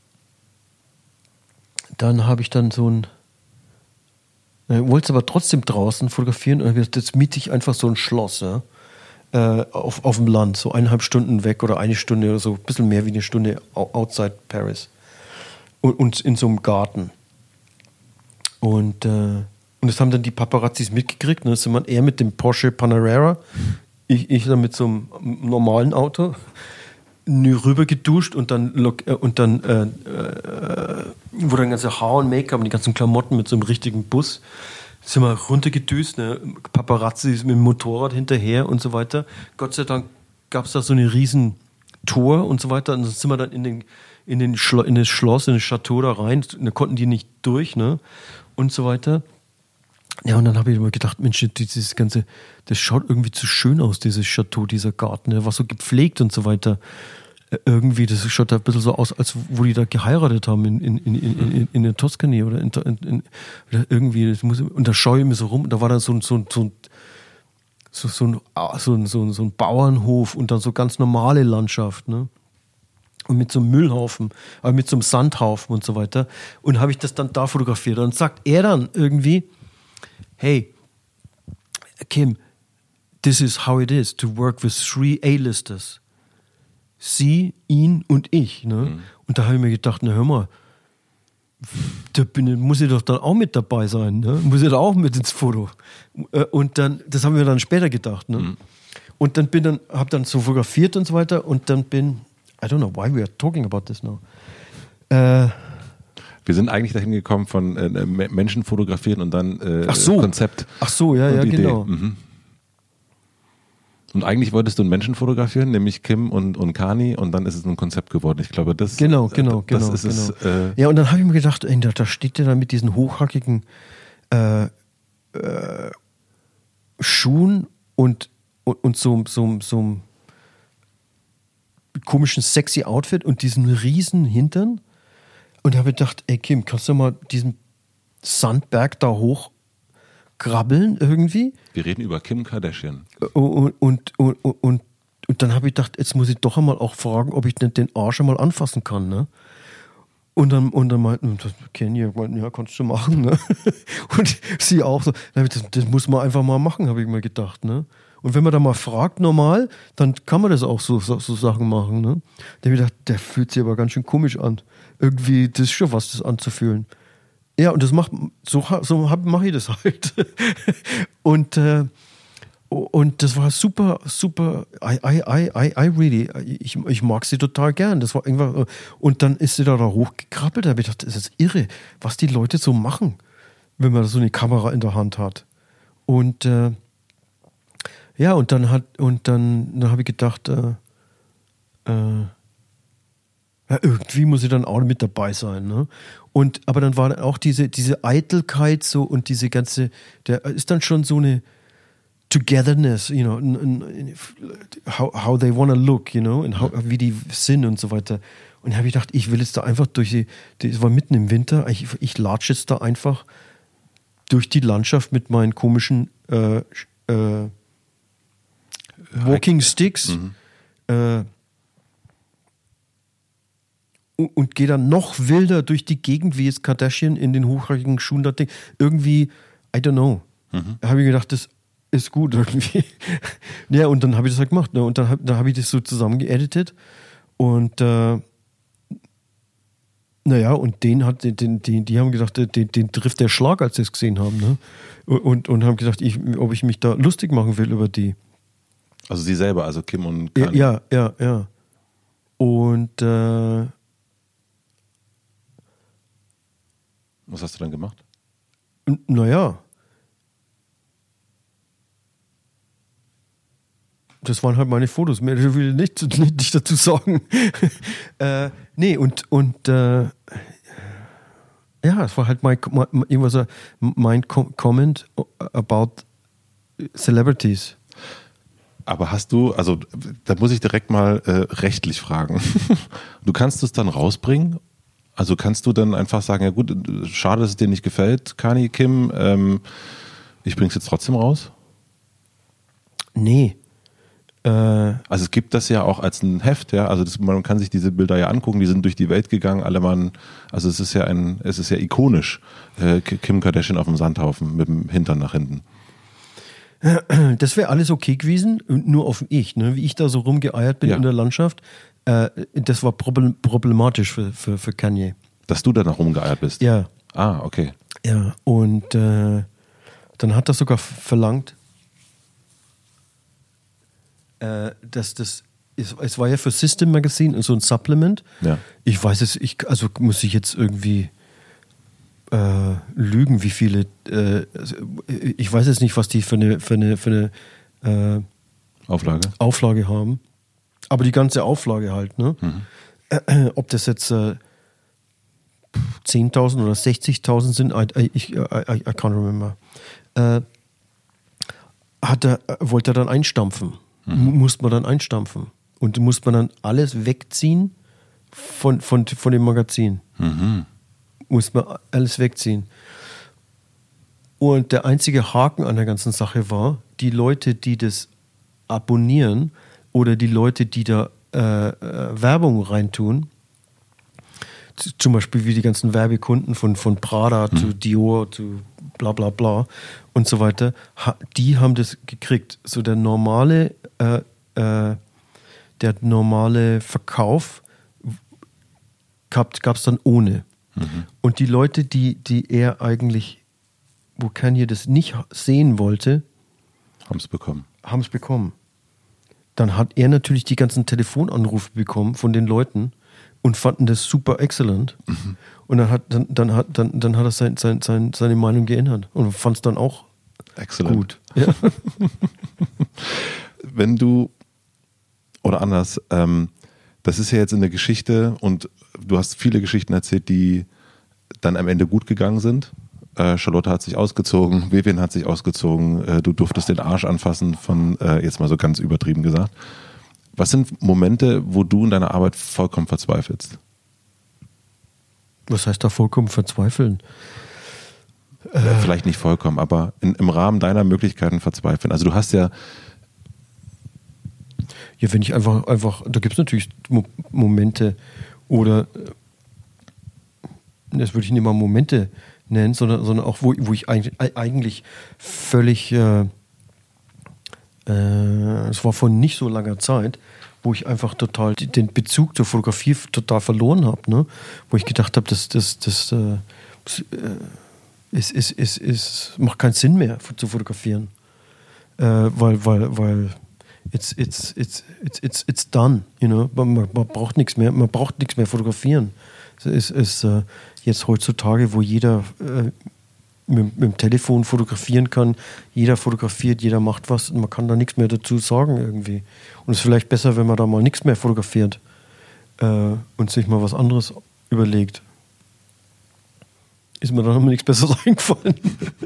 S1: dann habe ich dann so ein, wollte es aber trotzdem draußen fotografieren und habe gesagt, jetzt miete ich einfach so ein Schloss, ja? äh, auf, auf dem Land, so eineinhalb Stunden weg oder eine Stunde oder so, ein bisschen mehr wie eine Stunde outside Paris. Und, und in so einem Garten. Und, äh, und das haben dann die Paparazzis mitgekriegt. Ne? Das sind er mit dem Porsche Panamera, ich, ich dann mit so einem normalen Auto, rüber geduscht und dann, und dann äh, äh, wo dann ganze Haar und Make-up und die ganzen Klamotten mit so einem richtigen Bus sind wir runtergedüst, ne? Paparazzi mit dem Motorrad hinterher und so weiter. Gott sei Dank gab es da so eine riesen Tor und so weiter. Und dann sind wir dann in, den, in, den Schlo- in das Schloss, in das Chateau da rein. Da konnten die nicht durch, ne? Und so weiter. Ja, und dann habe ich immer gedacht, Mensch, dieses ganze, das schaut irgendwie zu schön aus, dieses Chateau, dieser Garten. Der war so gepflegt und so weiter. Irgendwie, das schaut da ein bisschen so aus, als wo die da geheiratet haben in, in, in, in, in, in der Toskana oder in, in, in, irgendwie. Das muss, und da schaue ich mir so rum, und da war dann so, so, so, so, so, ein, so, ein, so, ein, so ein Bauernhof und dann so ganz normale Landschaft, ne? Und mit so einem Müllhaufen, aber mit so einem Sandhaufen und so weiter. Und habe ich das dann da fotografiert. Und sagt er dann irgendwie, hey, Kim, this is how it is to work with three A-Listers. Sie, ihn und ich. Ne? Mhm. Und da habe ich mir gedacht, na hör mal, da bin, muss ich doch dann auch mit dabei sein. Ne? Muss ich da auch mit ins Foto. Und dann, das haben wir dann später gedacht. Ne? Mhm. Und dann bin dann, habe dann so fotografiert und so weiter und dann bin, I don't know why we are talking about this now. Äh,
S3: Wir sind eigentlich dahin gekommen von äh, Menschen fotografieren und dann äh,
S1: Ach so.
S3: Konzept.
S1: Ach so, ja, ja,
S3: Idee.
S1: genau.
S3: Mhm. Und eigentlich wolltest du einen Menschen fotografieren, nämlich Kim und, und Kani, und dann ist es ein Konzept geworden. Ich glaube, das,
S1: genau, genau,
S3: das
S1: genau,
S3: ist
S1: genau.
S3: es. Äh
S1: ja, und dann habe ich mir gedacht, ey, da, da steht der da mit diesen hochhackigen äh, äh, Schuhen und, und, und so, so, so einem komischen sexy Outfit und diesen riesen Hintern. Und da habe ich gedacht, ey Kim, kannst du mal diesen Sandberg da hoch krabbeln irgendwie?
S3: Wir reden über Kim Kardashian.
S1: Und, und, und, und, und dann habe ich gedacht, jetzt muss ich doch einmal auch fragen, ob ich nicht den Arsch einmal anfassen kann, ne? Und dann, und dann meinten, Kenny, ja, kannst du machen, ne? Und sie auch so. Dann habe ich gedacht, das muss man einfach mal machen, habe ich mir gedacht, ne? Und wenn man da mal fragt, normal, dann kann man das auch so, so, so Sachen machen, ne? Da habe ich gedacht, der fühlt sich aber ganz schön komisch an. Irgendwie, das ist schon was, das anzufühlen. Ja, und das macht, so, so mache ich das halt. und, äh, und das war super, super, I, I, I, I, I really, ich, ich mag sie total gern. Das war irgendwann, und dann ist sie da, da hochgekrabbelt, da habe ich gedacht, das ist irre, was die Leute so machen, wenn man so eine Kamera in der Hand hat. Und, äh, ja, und dann hat, und dann, dann habe ich gedacht, äh, äh, ja, irgendwie muss ich dann auch mit dabei sein, ne? Und, aber dann war dann auch diese, diese Eitelkeit so und diese ganze, der ist dann schon so eine Togetherness, you know, how, how they wanna look, you know, und how, wie die sind und so weiter. Und da habe ich gedacht, ich will jetzt da einfach durch die, es war mitten im Winter, ich, ich latsche jetzt da einfach durch die Landschaft mit meinen komischen äh, äh, Walking Sticks, mhm. äh, und, und gehe dann noch wilder durch die Gegend, wie jetzt Kardashian in den hochhackigen Schuhen da Ding. Irgendwie I don't know. Mhm. Da habe ich gedacht, das ist gut irgendwie. Ja, und dann habe ich das halt gemacht. Ne? Und dann, dann habe ich das so zusammen geeditet. Und äh, naja, und den hat, den, den, die haben gedacht, den, den trifft der Schlag, als sie es gesehen haben. Ne? Und, und haben gesagt, ich, ob ich mich da lustig machen will über die.
S3: Also sie selber, also Kim und Kanye.
S1: Ja, ja, ja. Und äh,
S3: was hast du dann gemacht?
S1: Naja. Das waren halt meine Fotos. Mehr will ich nicht, nicht, nicht dazu sagen. äh, nee, und, und äh, ja, es war halt mein, mein, so mein Comment about Celebrities.
S3: Aber hast du, also da muss ich direkt mal äh, rechtlich fragen. Du kannst es dann rausbringen? Also kannst du dann einfach sagen, ja gut, schade, dass es dir nicht gefällt, Kanye, Kim, ähm, ich bring's jetzt trotzdem raus?
S1: Nee. Äh,
S3: also es gibt das ja auch als ein Heft, ja, also das, man kann sich diese Bilder ja angucken, die sind durch die Welt gegangen, alle Mann, also es ist ja ein, es ist ja ikonisch, äh, Kim Kardashian auf dem Sandhaufen mit dem Hintern nach hinten.
S1: Das wäre alles okay gewesen, nur auf ich, ne? Wie ich da so rumgeeiert bin ja. in der Landschaft. Äh, das war problem, problematisch für, für, für Kanye.
S3: Dass du da noch rumgeeiert bist?
S1: Ja.
S3: Ah, okay.
S1: Ja, und äh, dann hat er sogar verlangt, äh, dass das, es, es war ja für System Magazine so ein Supplement.
S3: Ja.
S1: Ich weiß es, ich, also muss ich jetzt irgendwie Äh, lügen, wie viele, äh, ich weiß jetzt nicht, was die für eine, für eine, für eine äh,
S3: Auflage.
S1: Auflage haben, aber die ganze Auflage halt, ne? Mhm. Äh, ob das jetzt äh, zehntausend oder sechzigtausend sind, I, I, I, I, I can't remember. Äh, hat er, wollte er dann einstampfen. Mhm. Musste man dann einstampfen. Und musste man dann alles wegziehen von, von, von dem Magazin.
S3: Mhm.
S1: Muss man alles wegziehen. Und der einzige Haken an der ganzen Sache war, die Leute, die das abonnieren oder die Leute, die da äh, äh, Werbung reintun, z- zum Beispiel wie die ganzen Werbekunden von, von Prada hm. zu Dior zu bla bla bla und so weiter, ha- die haben das gekriegt. So der normale, äh, äh, der normale Verkauf gab es dann ohne. Mhm. Und die Leute, die, die er eigentlich, wo Kanye das nicht sehen wollte,
S3: haben es bekommen.
S1: Haben es bekommen. Dann hat er natürlich die ganzen Telefonanrufe bekommen von den Leuten und fanden das super excellent. Mhm. Und dann hat, dann, dann hat, dann, dann hat er sein, sein, sein, seine Meinung geändert und fand es dann auch excellent. Gut. Ja.
S3: Wenn du, oder anders, ähm, das ist ja jetzt in der Geschichte und du hast viele Geschichten erzählt, die dann am Ende gut gegangen sind. Äh, Charlotte hat sich ausgezogen, Vivian hat sich ausgezogen, äh, du durftest den Arsch anfassen von, äh, jetzt mal so ganz übertrieben gesagt. Was sind Momente, wo du in deiner Arbeit vollkommen verzweifelst?
S1: Was heißt da vollkommen verzweifeln?
S3: Äh, Vielleicht nicht vollkommen, aber in, im Rahmen deiner Möglichkeiten verzweifeln. Also du hast ja
S1: Ja, wenn ich einfach, einfach, da gibt es natürlich Mo- Momente oder, das würde ich nicht mal Momente nennen, sondern, sondern auch, wo, wo ich eigentlich, eigentlich völlig, äh, äh, es war vor nicht so langer Zeit, wo ich einfach total den Bezug zur Fotografie total verloren habe, ne? Wo ich gedacht habe, das, das, das, äh, es, es, es, es macht keinen Sinn mehr zu fotografieren, äh, weil, weil, weil It's, it's, it's, it's, it's, it's done, you know? Man, man, man braucht nichts mehr, man braucht nichts mehr fotografieren. Es ist äh, jetzt heutzutage, wo jeder äh, mit, mit dem Telefon fotografieren kann, jeder fotografiert, jeder macht was und man kann da nichts mehr dazu sagen irgendwie. Und es ist vielleicht besser, wenn man da mal nichts mehr fotografiert äh, und sich mal was anderes überlegt. Ist mir dann noch nichts Besseres eingefallen.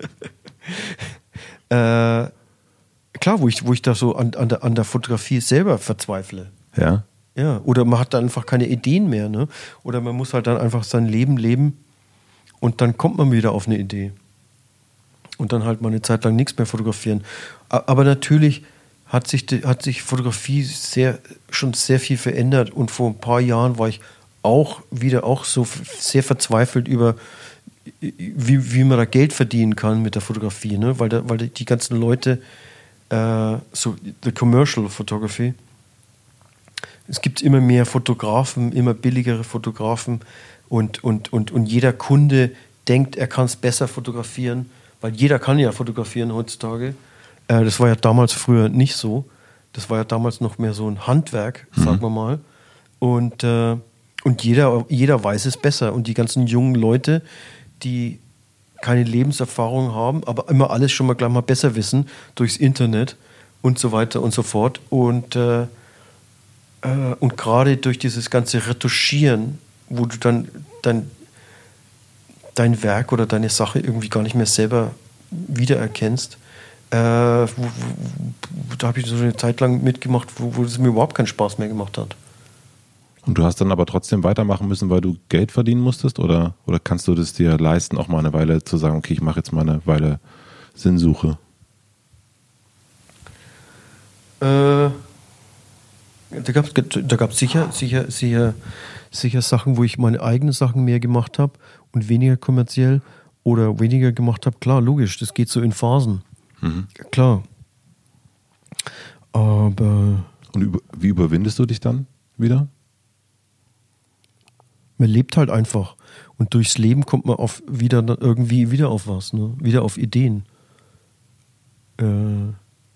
S1: äh, Klar, wo ich, wo ich da so an, an, der, an der Fotografie selber verzweifle.
S3: Ja.
S1: Ja. Oder man hat dann einfach keine Ideen mehr, ne? Oder man muss halt dann einfach sein Leben leben und dann kommt man wieder auf eine Idee. Und dann halt mal eine Zeit lang nichts mehr fotografieren. Aber natürlich hat sich, die, hat sich Fotografie sehr, schon sehr viel verändert und vor ein paar Jahren war ich auch wieder auch so sehr verzweifelt über, wie, wie man da Geld verdienen kann mit der Fotografie, ne? Weil, da, weil die ganzen Leute, äh, so the commercial photography, es gibt immer mehr Fotografen, immer billigere Fotografen und, und, und, und jeder Kunde denkt, er kann es besser fotografieren, weil jeder kann ja fotografieren heutzutage. Äh, das war ja damals früher nicht so. Das war ja damals noch mehr so ein Handwerk, mhm. sagen wir mal. Und, äh, und jeder, jeder weiß es besser. Und die ganzen jungen Leute, die keine Lebenserfahrung haben, aber immer alles schon mal gleich mal besser wissen, durchs Internet und so weiter und so fort. Und, äh, äh, und gerade durch dieses ganze Retuschieren, wo du dann dein, dein Werk oder deine Sache irgendwie gar nicht mehr selber wiedererkennst, äh, wo, wo, da habe ich so eine Zeit lang mitgemacht, wo, wo es mir überhaupt keinen Spaß mehr gemacht hat.
S3: Und du hast dann aber trotzdem weitermachen müssen, weil du Geld verdienen musstest? Oder, oder kannst du das dir leisten, auch mal eine Weile zu sagen, okay, ich mache jetzt mal eine Weile Sinnsuche?
S1: Äh, da gab es da gab's sicher, sicher, sicher, sicher Sachen, wo ich meine eigenen Sachen mehr gemacht habe und weniger kommerziell oder weniger gemacht habe. Klar, logisch, das geht so in Phasen. Mhm. Klar. Aber...
S3: Und über, wie überwindest du dich dann wieder?
S1: Man lebt halt einfach. Und durchs Leben kommt man auf wieder irgendwie wieder auf was, ne? Wieder auf Ideen. Äh, man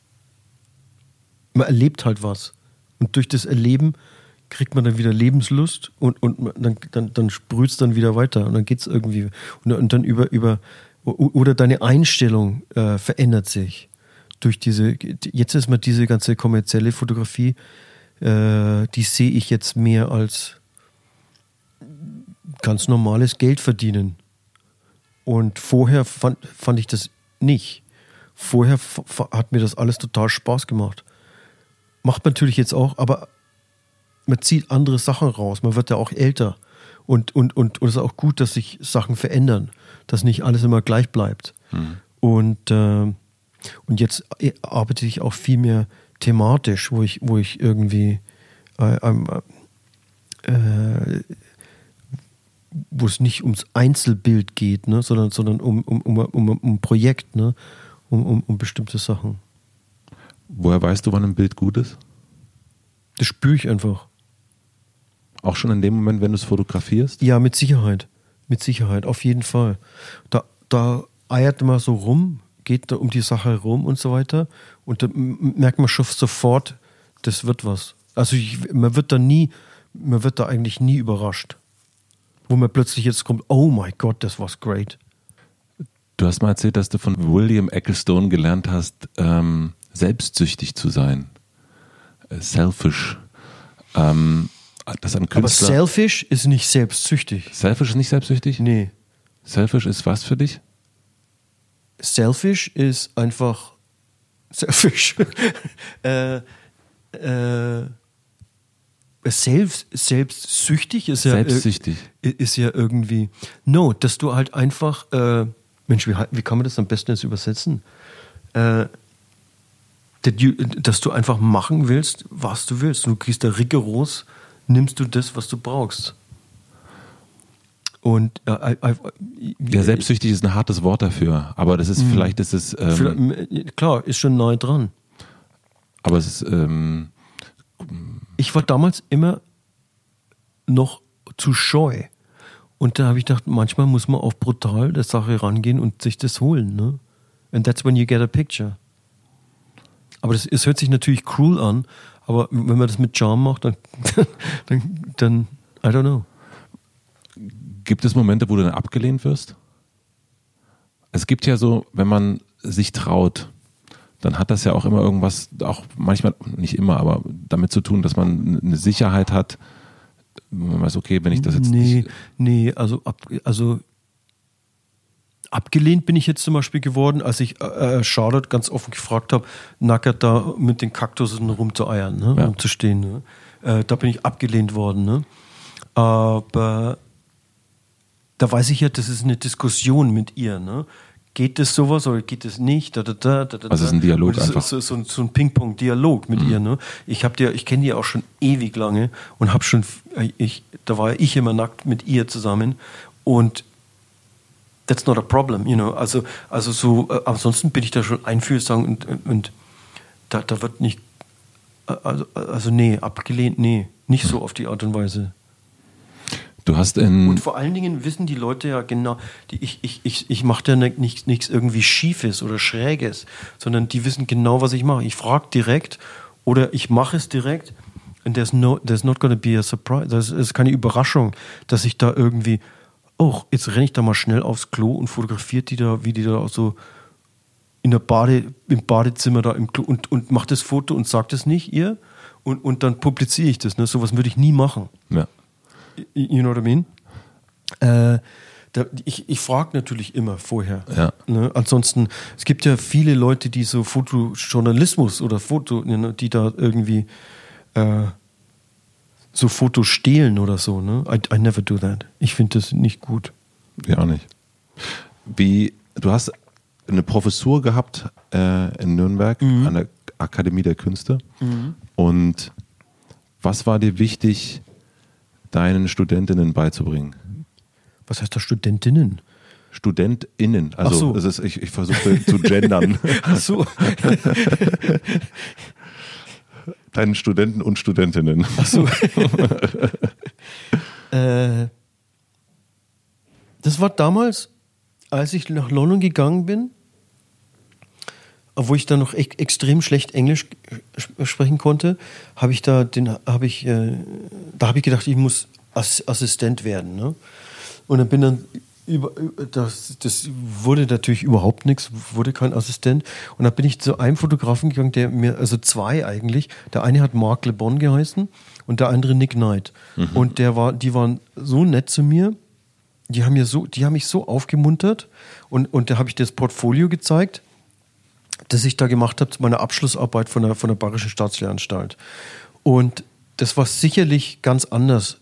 S1: erlebt halt was. Und durch das Erleben kriegt man dann wieder Lebenslust und, und dann, dann, dann sprüht es dann wieder weiter und dann geht es irgendwie. Und, und dann über, über oder deine Einstellung äh, verändert sich. Durch diese, jetzt ist man diese ganze kommerzielle Fotografie, äh, die sehe ich jetzt mehr als ganz normales Geld verdienen. Und vorher fand, fand ich das nicht. Vorher f- hat mir das alles total Spaß gemacht. Macht man natürlich jetzt auch, aber man zieht andere Sachen raus. Man wird ja auch älter. Und, und, und, und es ist auch gut, dass sich Sachen verändern. Dass nicht alles immer gleich bleibt. Mhm. Und, äh, und jetzt arbeite ich auch viel mehr thematisch, wo ich, wo ich irgendwie äh, äh, wo es nicht ums Einzelbild geht, ne, sondern, sondern um, um, um, um, um ein Projekt, ne, um, um, um bestimmte Sachen.
S3: Woher weißt du, wann ein Bild gut ist?
S1: Das spüre ich einfach.
S3: Auch schon in dem Moment, wenn du es fotografierst?
S1: Ja, mit Sicherheit. Mit Sicherheit, auf jeden Fall. Da, da eiert man so rum, geht da um die Sache rum und so weiter. Und da merkt man schon sofort, das wird was. Also ich, man wird da nie, man wird da eigentlich nie überrascht. Wo man plötzlich jetzt kommt, oh my Gott, das war's great.
S3: Du hast mal erzählt, dass du von William Ecclestone gelernt hast, ähm, selbstsüchtig zu sein. Äh, selfish. Ähm, das ein Künstler.
S1: Aber selfish ist nicht selbstsüchtig.
S3: Selfish ist nicht selbstsüchtig?
S1: Nee.
S3: Selfish ist was für dich?
S1: Selfish ist einfach selfish. äh, äh, Selbst, selbstsüchtig ist ja,
S3: Selbstsüchtig.
S1: ist ja irgendwie, no, dass du halt einfach, äh, Mensch, wie, wie kann man das am besten jetzt übersetzen? Äh, dass du einfach machen willst, was du willst. Du kriegst da rigoros, nimmst du das, was du brauchst. Und äh, äh,
S3: ja, selbstsüchtig ist ein hartes Wort dafür, aber das ist, mh. vielleicht ist es ähm,
S1: klar, ist schon nahe dran.
S3: Aber es ist ähm,
S1: ich war damals immer noch zu scheu. Und da habe ich gedacht, manchmal muss man auch brutal der Sache rangehen und sich das holen. Ne? And that's when you get a picture. Aber das, es hört sich natürlich cruel an, aber wenn man das mit Charme macht, dann, dann, dann I don't know.
S3: Gibt es Momente, wo du dann abgelehnt wirst? Es gibt ja so, wenn man sich traut, dann hat das ja auch immer irgendwas, auch manchmal, nicht immer, aber damit zu tun, dass man eine Sicherheit hat, man weiß, okay, wenn ich das jetzt
S1: nee,
S3: nicht...
S1: Nee, also, ab, also abgelehnt bin ich jetzt zum Beispiel geworden, als ich äh, Charlotte ganz offen gefragt habe, nackert da mit den Kaktussen rumzueiern, ne,
S3: ja.
S1: rumzustehen. Ne? Äh, da bin ich abgelehnt worden. Ne? Aber da weiß ich ja, das ist eine Diskussion mit ihr, ne? Geht das sowas oder geht das nicht? Da, da, da, da,
S3: also es ist ein Dialog
S1: das
S3: einfach.
S1: Ist so, so, so ein Ping-Pong-Dialog mit mhm. ihr. Ne? Ich hab die, ich kenne die ja auch schon ewig lange und habe schon, ich, da war ja ich immer nackt mit ihr zusammen und that's not a problem, you know. Also, also so, äh, ansonsten bin ich da schon einfühlsam und, und, und da, da wird nicht, also, also nee, abgelehnt, nee, nicht so auf die Art und Weise.
S3: Du hast in...
S1: Und vor allen Dingen wissen die Leute ja genau, die, ich, ich, ich, ich mache da nichts, nichts irgendwie Schiefes oder Schräges, sondern die wissen genau, was ich mache. Ich frage direkt oder ich mache es direkt and there's, no, there's not gonna be a surprise. Das ist keine Überraschung, dass ich da irgendwie, oh, jetzt renne ich da mal schnell aufs Klo und fotografiere die da, wie die da so in der Bade, im Badezimmer da im Klo und, und mache das Foto und sage das nicht ihr und, und dann publiziere ich das. Ne? Sowas würde ich nie machen.
S3: Ja.
S1: You know what I mean? Äh, da, ich ich frage natürlich immer vorher.
S3: Ja.
S1: Ne? Ansonsten, es gibt ja viele Leute, die so Fotojournalismus oder Foto, ne, die da irgendwie äh, so Fotos stehlen oder so. Ne? I, I never do that. Ich finde das nicht gut.
S3: Ja, auch nicht. Wie, du hast eine Professur gehabt äh, in Nürnberg mhm. an der Akademie der Künste. Mhm. Und was war dir wichtig, deinen Studentinnen beizubringen?
S1: Was heißt da Studentinnen?
S3: StudentInnen. Also
S1: Ach so.
S3: das ist, ich, ich versuche zu gendern.
S1: Ach so.
S3: Deinen Studenten und Studentinnen.
S1: Ach so. äh, das war damals, als ich nach London gegangen bin, obwohl ich da noch e- extrem schlecht Englisch sprechen konnte, habe ich da den, habe ich, äh, da habe ich gedacht, ich muss Ass- Assistent werden. Ne? Und dann bin dann über, das, das wurde natürlich überhaupt nichts, wurde kein Assistent. Und dann bin ich zu einem Fotografen gegangen, der mir, also zwei eigentlich. Der eine hat Mark Le Bon geheißen und der andere Nick Knight. Mhm. Und der war, die waren so nett zu mir. Die haben mir so, die haben mich so aufgemuntert. Und, und da habe ich das Portfolio gezeigt, das ich da gemacht habe zu meiner Abschlussarbeit von der, von der Bayerischen Staatslehranstalt. Und das war sicherlich ganz anders,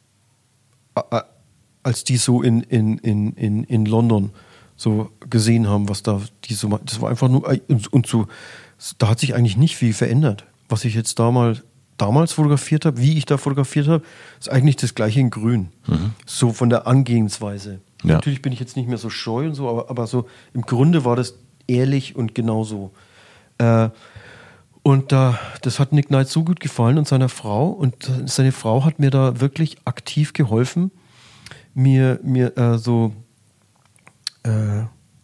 S1: als die so in, in, in, in, in London so gesehen haben, was da die so, das war einfach nur, und so, da hat sich eigentlich nicht viel verändert. Was ich jetzt damals, damals fotografiert habe, wie ich da fotografiert habe, ist eigentlich das gleiche in Grün. Mhm. So von der Angehensweise. Ja. Natürlich bin ich jetzt nicht mehr so scheu und so, aber, aber so im Grunde war das ehrlich und genauso. Äh, und da, das hat Nick Knight so gut gefallen und seiner Frau. Und seine Frau hat mir da wirklich aktiv geholfen, mir, mir äh, so äh,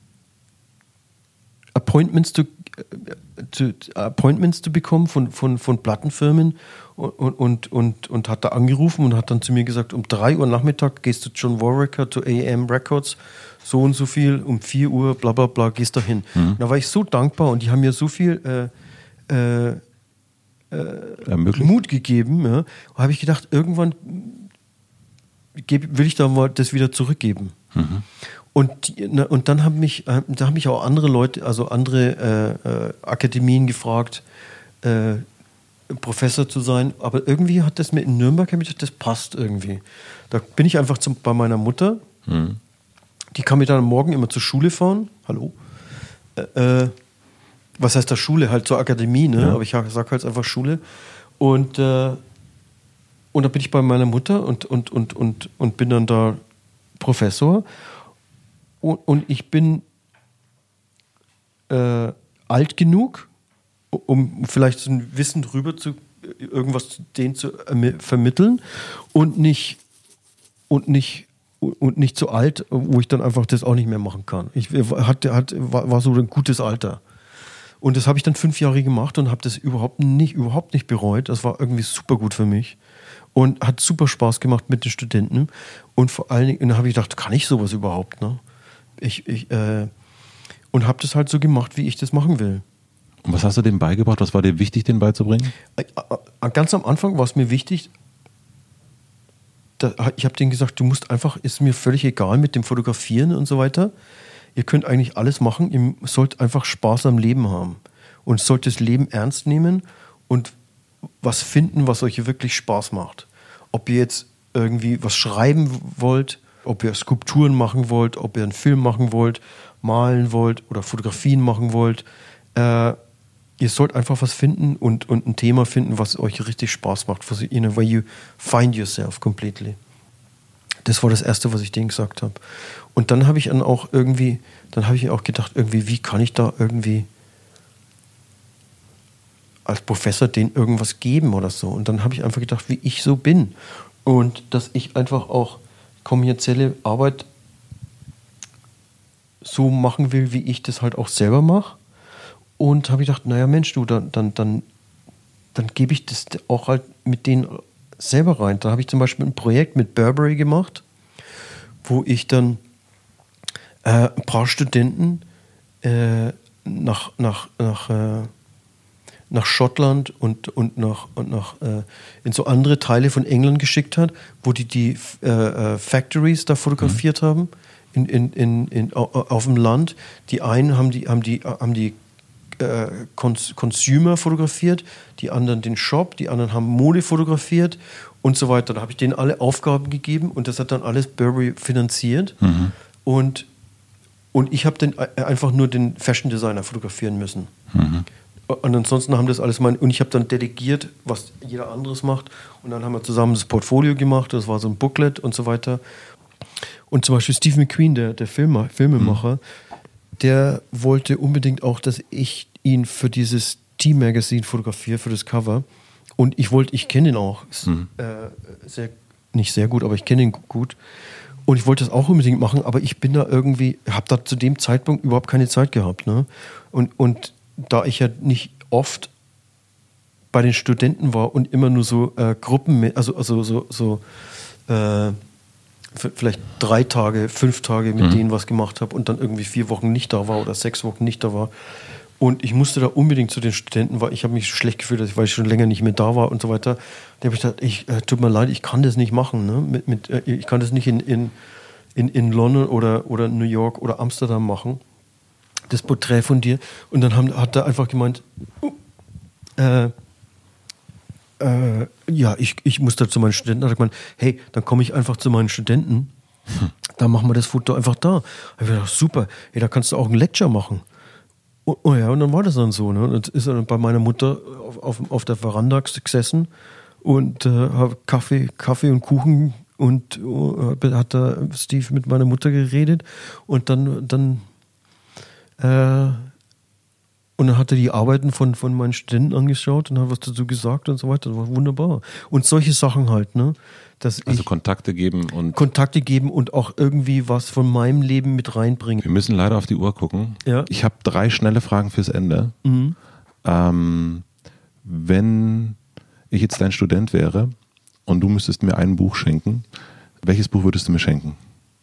S1: Appointments zu, äh, zu, Appointments zu bekommen von, von, von Plattenfirmen und, und, und, und hat da angerufen und hat dann zu mir gesagt, um drei Uhr Nachmittag gehst du John Warwicker zu A M Records, so und so viel, um vier Uhr, bla bla bla, gehst da hin. Mhm. Da war ich so dankbar und die haben mir so viel äh, äh, äh, Mut gegeben. Ja. Da habe ich gedacht, irgendwann will ich da mal das wieder zurückgeben. Mhm. Und, die, na, und dann haben mich, da haben mich auch andere Leute, also andere äh, äh, Akademien gefragt, äh, Professor zu sein. Aber irgendwie hat das mir in Nürnberg, habe ich gedacht, das passt irgendwie. Da bin ich einfach zum, bei meiner Mutter. Mhm. Die kann mir dann am Morgen immer zur Schule fahren. Hallo. Äh, was heißt da Schule? Halt zur Akademie, ne? Ja. Aber ich sage halt einfach Schule. Und, äh, und dann bin ich bei meiner Mutter und, und, und, und, und bin dann da Professor. Und, und ich bin äh, alt genug, um vielleicht so ein Wissen drüber zu, irgendwas zu denen zu äh, vermitteln und nicht, und nicht und nicht so alt, wo ich dann einfach das auch nicht mehr machen kann. Ich hatte, hatte, war, war so ein gutes Alter. Und das habe ich dann fünf Jahre gemacht und habe das überhaupt nicht, überhaupt nicht bereut. Das war irgendwie super gut für mich und hat super Spaß gemacht mit den Studenten. Und vor allen Dingen, dann habe ich gedacht, kann ich sowas überhaupt? Ne? Ich, ich, äh, und habe das halt so gemacht, wie ich das machen will.
S3: Und was hast du denen beigebracht? Was war dir wichtig, denen beizubringen?
S1: Ganz am Anfang war es mir wichtig, da, ich habe denen gesagt, du musst einfach, ist mir völlig egal mit dem Fotografieren und so weiter. Ihr könnt eigentlich alles machen, ihr sollt einfach Spaß am Leben haben und sollt das Leben ernst nehmen und was finden, was euch wirklich Spaß macht. Ob ihr jetzt irgendwie was schreiben wollt, ob ihr Skulpturen machen wollt, ob ihr einen Film machen wollt, malen wollt oder Fotografien machen wollt. Äh, ihr sollt einfach was finden und, und ein Thema finden, was euch richtig Spaß macht. Was, you know, where you find yourself completely. Das war das Erste, was ich denen gesagt habe. Und dann habe ich dann auch irgendwie, dann habe ich auch gedacht, irgendwie, wie kann ich da irgendwie als Professor denen irgendwas geben oder so. Und dann habe ich einfach gedacht, wie ich so bin. Und dass ich einfach auch kommerzielle Arbeit so machen will, wie ich das halt auch selber mache. Und habe ich gedacht, naja Mensch, du, dann, dann, dann, dann gebe ich das auch halt mit denen selber rein. Da habe ich zum Beispiel ein Projekt mit Burberry gemacht, wo ich dann äh, ein paar Studenten äh, nach, nach, nach, äh, nach Schottland und, und nach, und nach äh, in so andere Teile von England geschickt hat, wo die die äh, Factories da fotografiert mhm. haben in, in, in, in, auf dem Land. Die einen haben die, haben die, haben die äh, Cons- Consumer fotografiert, die anderen den Shop, die anderen haben Mode fotografiert und so weiter. Da habe ich denen alle Aufgaben gegeben und das hat dann alles Burberry finanziert. Mhm. Und, und ich habe dann einfach nur den Fashion Designer fotografieren müssen. Mhm. Und ansonsten haben das alles mein, und ich habe dann delegiert, was jeder anderes macht. Und dann haben wir zusammen das Portfolio gemacht, das war so ein Booklet und so weiter. Und zum Beispiel Steve McQueen, der, der Filmer, Filmemacher, mhm. der wollte unbedingt auch, dass ich ihn für dieses T-Magazine fotografiere, für das Cover. Und ich wollte, ich kenne ihn auch, mhm. äh, sehr, nicht sehr gut, aber ich kenne ihn gut. Und ich wollte das auch unbedingt machen, aber ich bin da irgendwie, habe da zu dem Zeitpunkt überhaupt keine Zeit gehabt. Ne? Und, und da ich ja nicht oft bei den Studenten war und immer nur so äh, Gruppen, also, also so, so äh, vielleicht drei Tage, fünf Tage mit mhm. denen was gemacht habe und dann irgendwie vier Wochen nicht da war oder sechs Wochen nicht da war. Und ich musste da unbedingt zu den Studenten, weil ich habe mich schlecht gefühlt, weil ich schon länger nicht mehr da war und so weiter. Da habe ich gedacht, ich, äh, tut mir leid, ich kann das nicht machen. Ne? Mit, mit, äh, ich kann das nicht in, in, in, in London oder, oder New York oder Amsterdam machen. Das Porträt von dir. Und dann haben, hat er einfach gemeint, uh, äh, äh, ja, ich, ich muss da zu meinen Studenten. Da hat er gemeint, hey, dann komme ich einfach zu meinen Studenten. Hm. Dann machen wir das Foto einfach da. Da habe ich gedacht, super, hey, da kannst du auch ein Lecture machen. Oh, oh ja, und dann war das dann so. Ne? Und ist er dann bei meiner Mutter auf, auf, auf der Veranda gesessen und äh, habe Kaffee, Kaffee und Kuchen und äh, hat da Steve mit meiner Mutter geredet und dann, dann äh, und dann hat er die Arbeiten von, von meinen Studenten angeschaut und hat was dazu gesagt und so weiter. Das war wunderbar. Und solche Sachen halt, ne? Dass
S3: also
S1: ich
S3: Kontakte geben und
S1: Kontakte geben und auch irgendwie was von meinem Leben mit reinbringen.
S3: Wir müssen leider auf die Uhr gucken.
S1: Ja.
S3: Ich habe drei schnelle Fragen fürs Ende. Mhm. Ähm, wenn ich jetzt dein Student wäre und du müsstest mir ein Buch schenken, welches Buch würdest du mir schenken?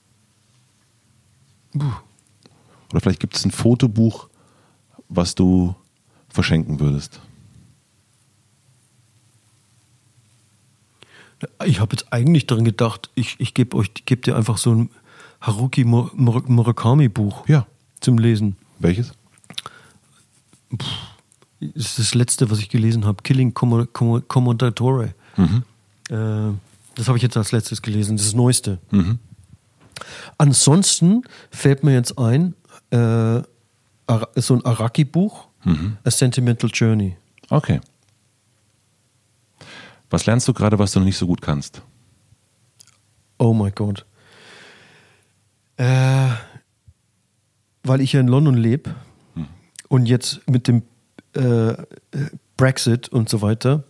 S1: Puh.
S3: Oder vielleicht gibt es ein Fotobuch, was du verschenken würdest.
S1: Ich habe jetzt eigentlich daran gedacht, ich, ich gebe euch, gebe dir einfach so ein Haruki Murakami-Buch
S3: ja.
S1: zum Lesen.
S3: Welches?
S1: Puh, das ist das letzte, was ich gelesen habe. Killing Commendatore. Mhm. Äh, das habe ich jetzt als letztes gelesen, das ist das Neueste. Mhm. Ansonsten fällt mir jetzt ein, äh, so ein Araki-Buch, mhm. A Sentimental Journey.
S3: Okay. Was lernst du gerade, was du noch nicht so gut kannst?
S1: Oh mein Gott. Äh, weil ich ja in London lebe hm. und jetzt mit dem äh, Brexit und so weiter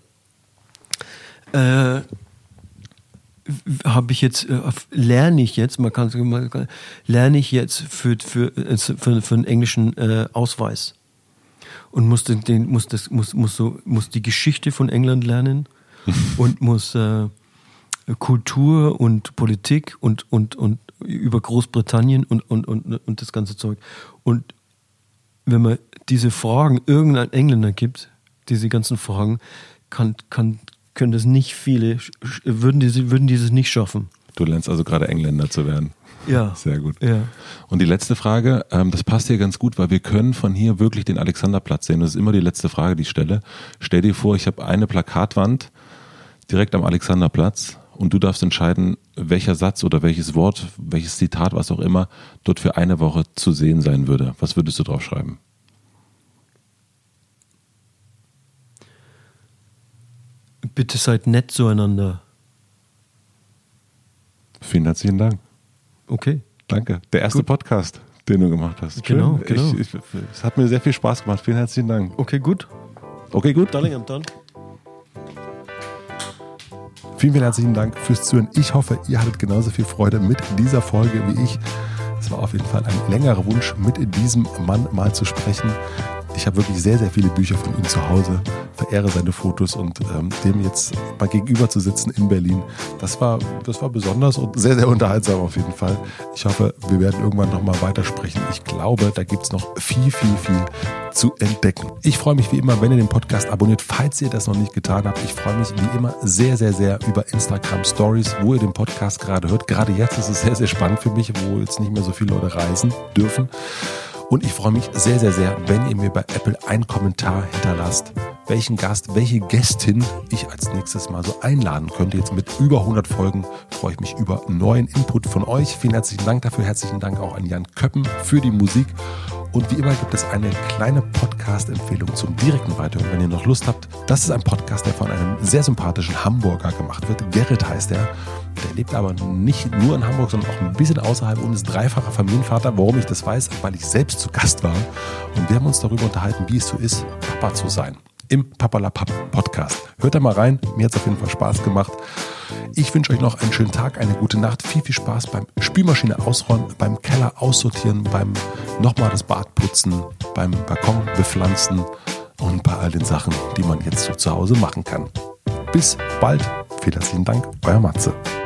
S1: äh, habe ich jetzt, äh, lerne ich jetzt, man kann sagen, lerne ich jetzt für, für, für, für einen englischen äh, Ausweis und muss, den, den, muss, das, muss, muss, so, muss die Geschichte von England lernen. und muss äh, Kultur und Politik und, und, und über Großbritannien und, und, und, und das ganze Zeug. Und wenn man diese Fragen irgendein Engländer gibt, diese ganzen Fragen, kann, kann, können das nicht viele, würden diese, würden dieses nicht schaffen.
S3: Du lernst also gerade Engländer zu werden.
S1: Ja.
S3: Sehr gut.
S1: Ja.
S3: Und die letzte Frage, ähm, das passt hier ganz gut, weil wir können von hier wirklich den Alexanderplatz sehen. Das ist immer die letzte Frage, die ich stelle. Stell dir vor, ich habe eine Plakatwand direkt am Alexanderplatz und du darfst entscheiden, welcher Satz oder welches Wort, welches Zitat, was auch immer, dort für eine Woche zu sehen sein würde. Was würdest du drauf schreiben?
S1: Bitte seid nett zueinander.
S3: Vielen herzlichen Dank.
S1: Okay.
S3: Danke. Der erste Gut. Podcast, den du gemacht hast.
S1: Genau,
S3: Schön.
S1: genau.
S3: Ich, ich, es hat mir sehr viel Spaß gemacht. Vielen herzlichen Dank.
S1: Okay, gut.
S3: Okay, gut.
S1: Dann, dann.
S3: Vielen, vielen herzlichen Dank fürs Zuhören. Ich hoffe, ihr hattet genauso viel Freude mit dieser Folge wie ich. Es war auf jeden Fall ein längerer Wunsch, mit diesem Mann mal zu sprechen. Ich habe wirklich sehr, sehr viele Bücher von ihm zu Hause, verehre seine Fotos und ähm, dem jetzt mal gegenüber zu sitzen in Berlin, das war, das war besonders und sehr, sehr unterhaltsam auf jeden Fall. Ich hoffe, wir werden irgendwann nochmal weitersprechen. Ich glaube, da gibt es noch viel, viel, viel zu entdecken. Ich freue mich wie immer, wenn ihr den Podcast abonniert, falls ihr das noch nicht getan habt. Ich freue mich wie immer sehr, sehr, sehr über Instagram Stories, wo ihr den Podcast gerade hört. Gerade jetzt ist es sehr, sehr spannend für mich, wo jetzt nicht mehr so viele Leute reisen dürfen. Und ich freue mich sehr, sehr, sehr, wenn ihr mir bei Apple einen Kommentar hinterlasst, welchen Gast, welche Gästin ich als nächstes mal so einladen könnte. Jetzt mit über hundert Folgen freue ich mich über neuen Input von euch. Vielen herzlichen Dank dafür. Herzlichen Dank auch an Jan Köppen für die Musik. Und wie immer gibt es eine kleine Podcast-Empfehlung zum direkten Weiterhören, wenn ihr noch Lust habt. Das ist ein Podcast, der von einem sehr sympathischen Hamburger gemacht wird. Gerrit heißt er. Der lebt aber nicht nur in Hamburg, sondern auch ein bisschen außerhalb und ist dreifacher Familienvater. Warum ich das weiß, weil ich selbst zu Gast war. Und wir haben uns darüber unterhalten, wie es so ist, Papa zu sein. Im Papalapap Podcast. Hört da mal rein. Mir hat es auf jeden Fall Spaß gemacht. Ich wünsche euch noch einen schönen Tag, eine gute Nacht. Viel, viel Spaß beim Spülmaschine ausräumen, beim Keller aussortieren, beim nochmal das Bad putzen, beim Balkon bepflanzen und bei all den Sachen, die man jetzt so zu Hause machen kann. Bis bald. Vielen herzlichen Dank. Euer Matze.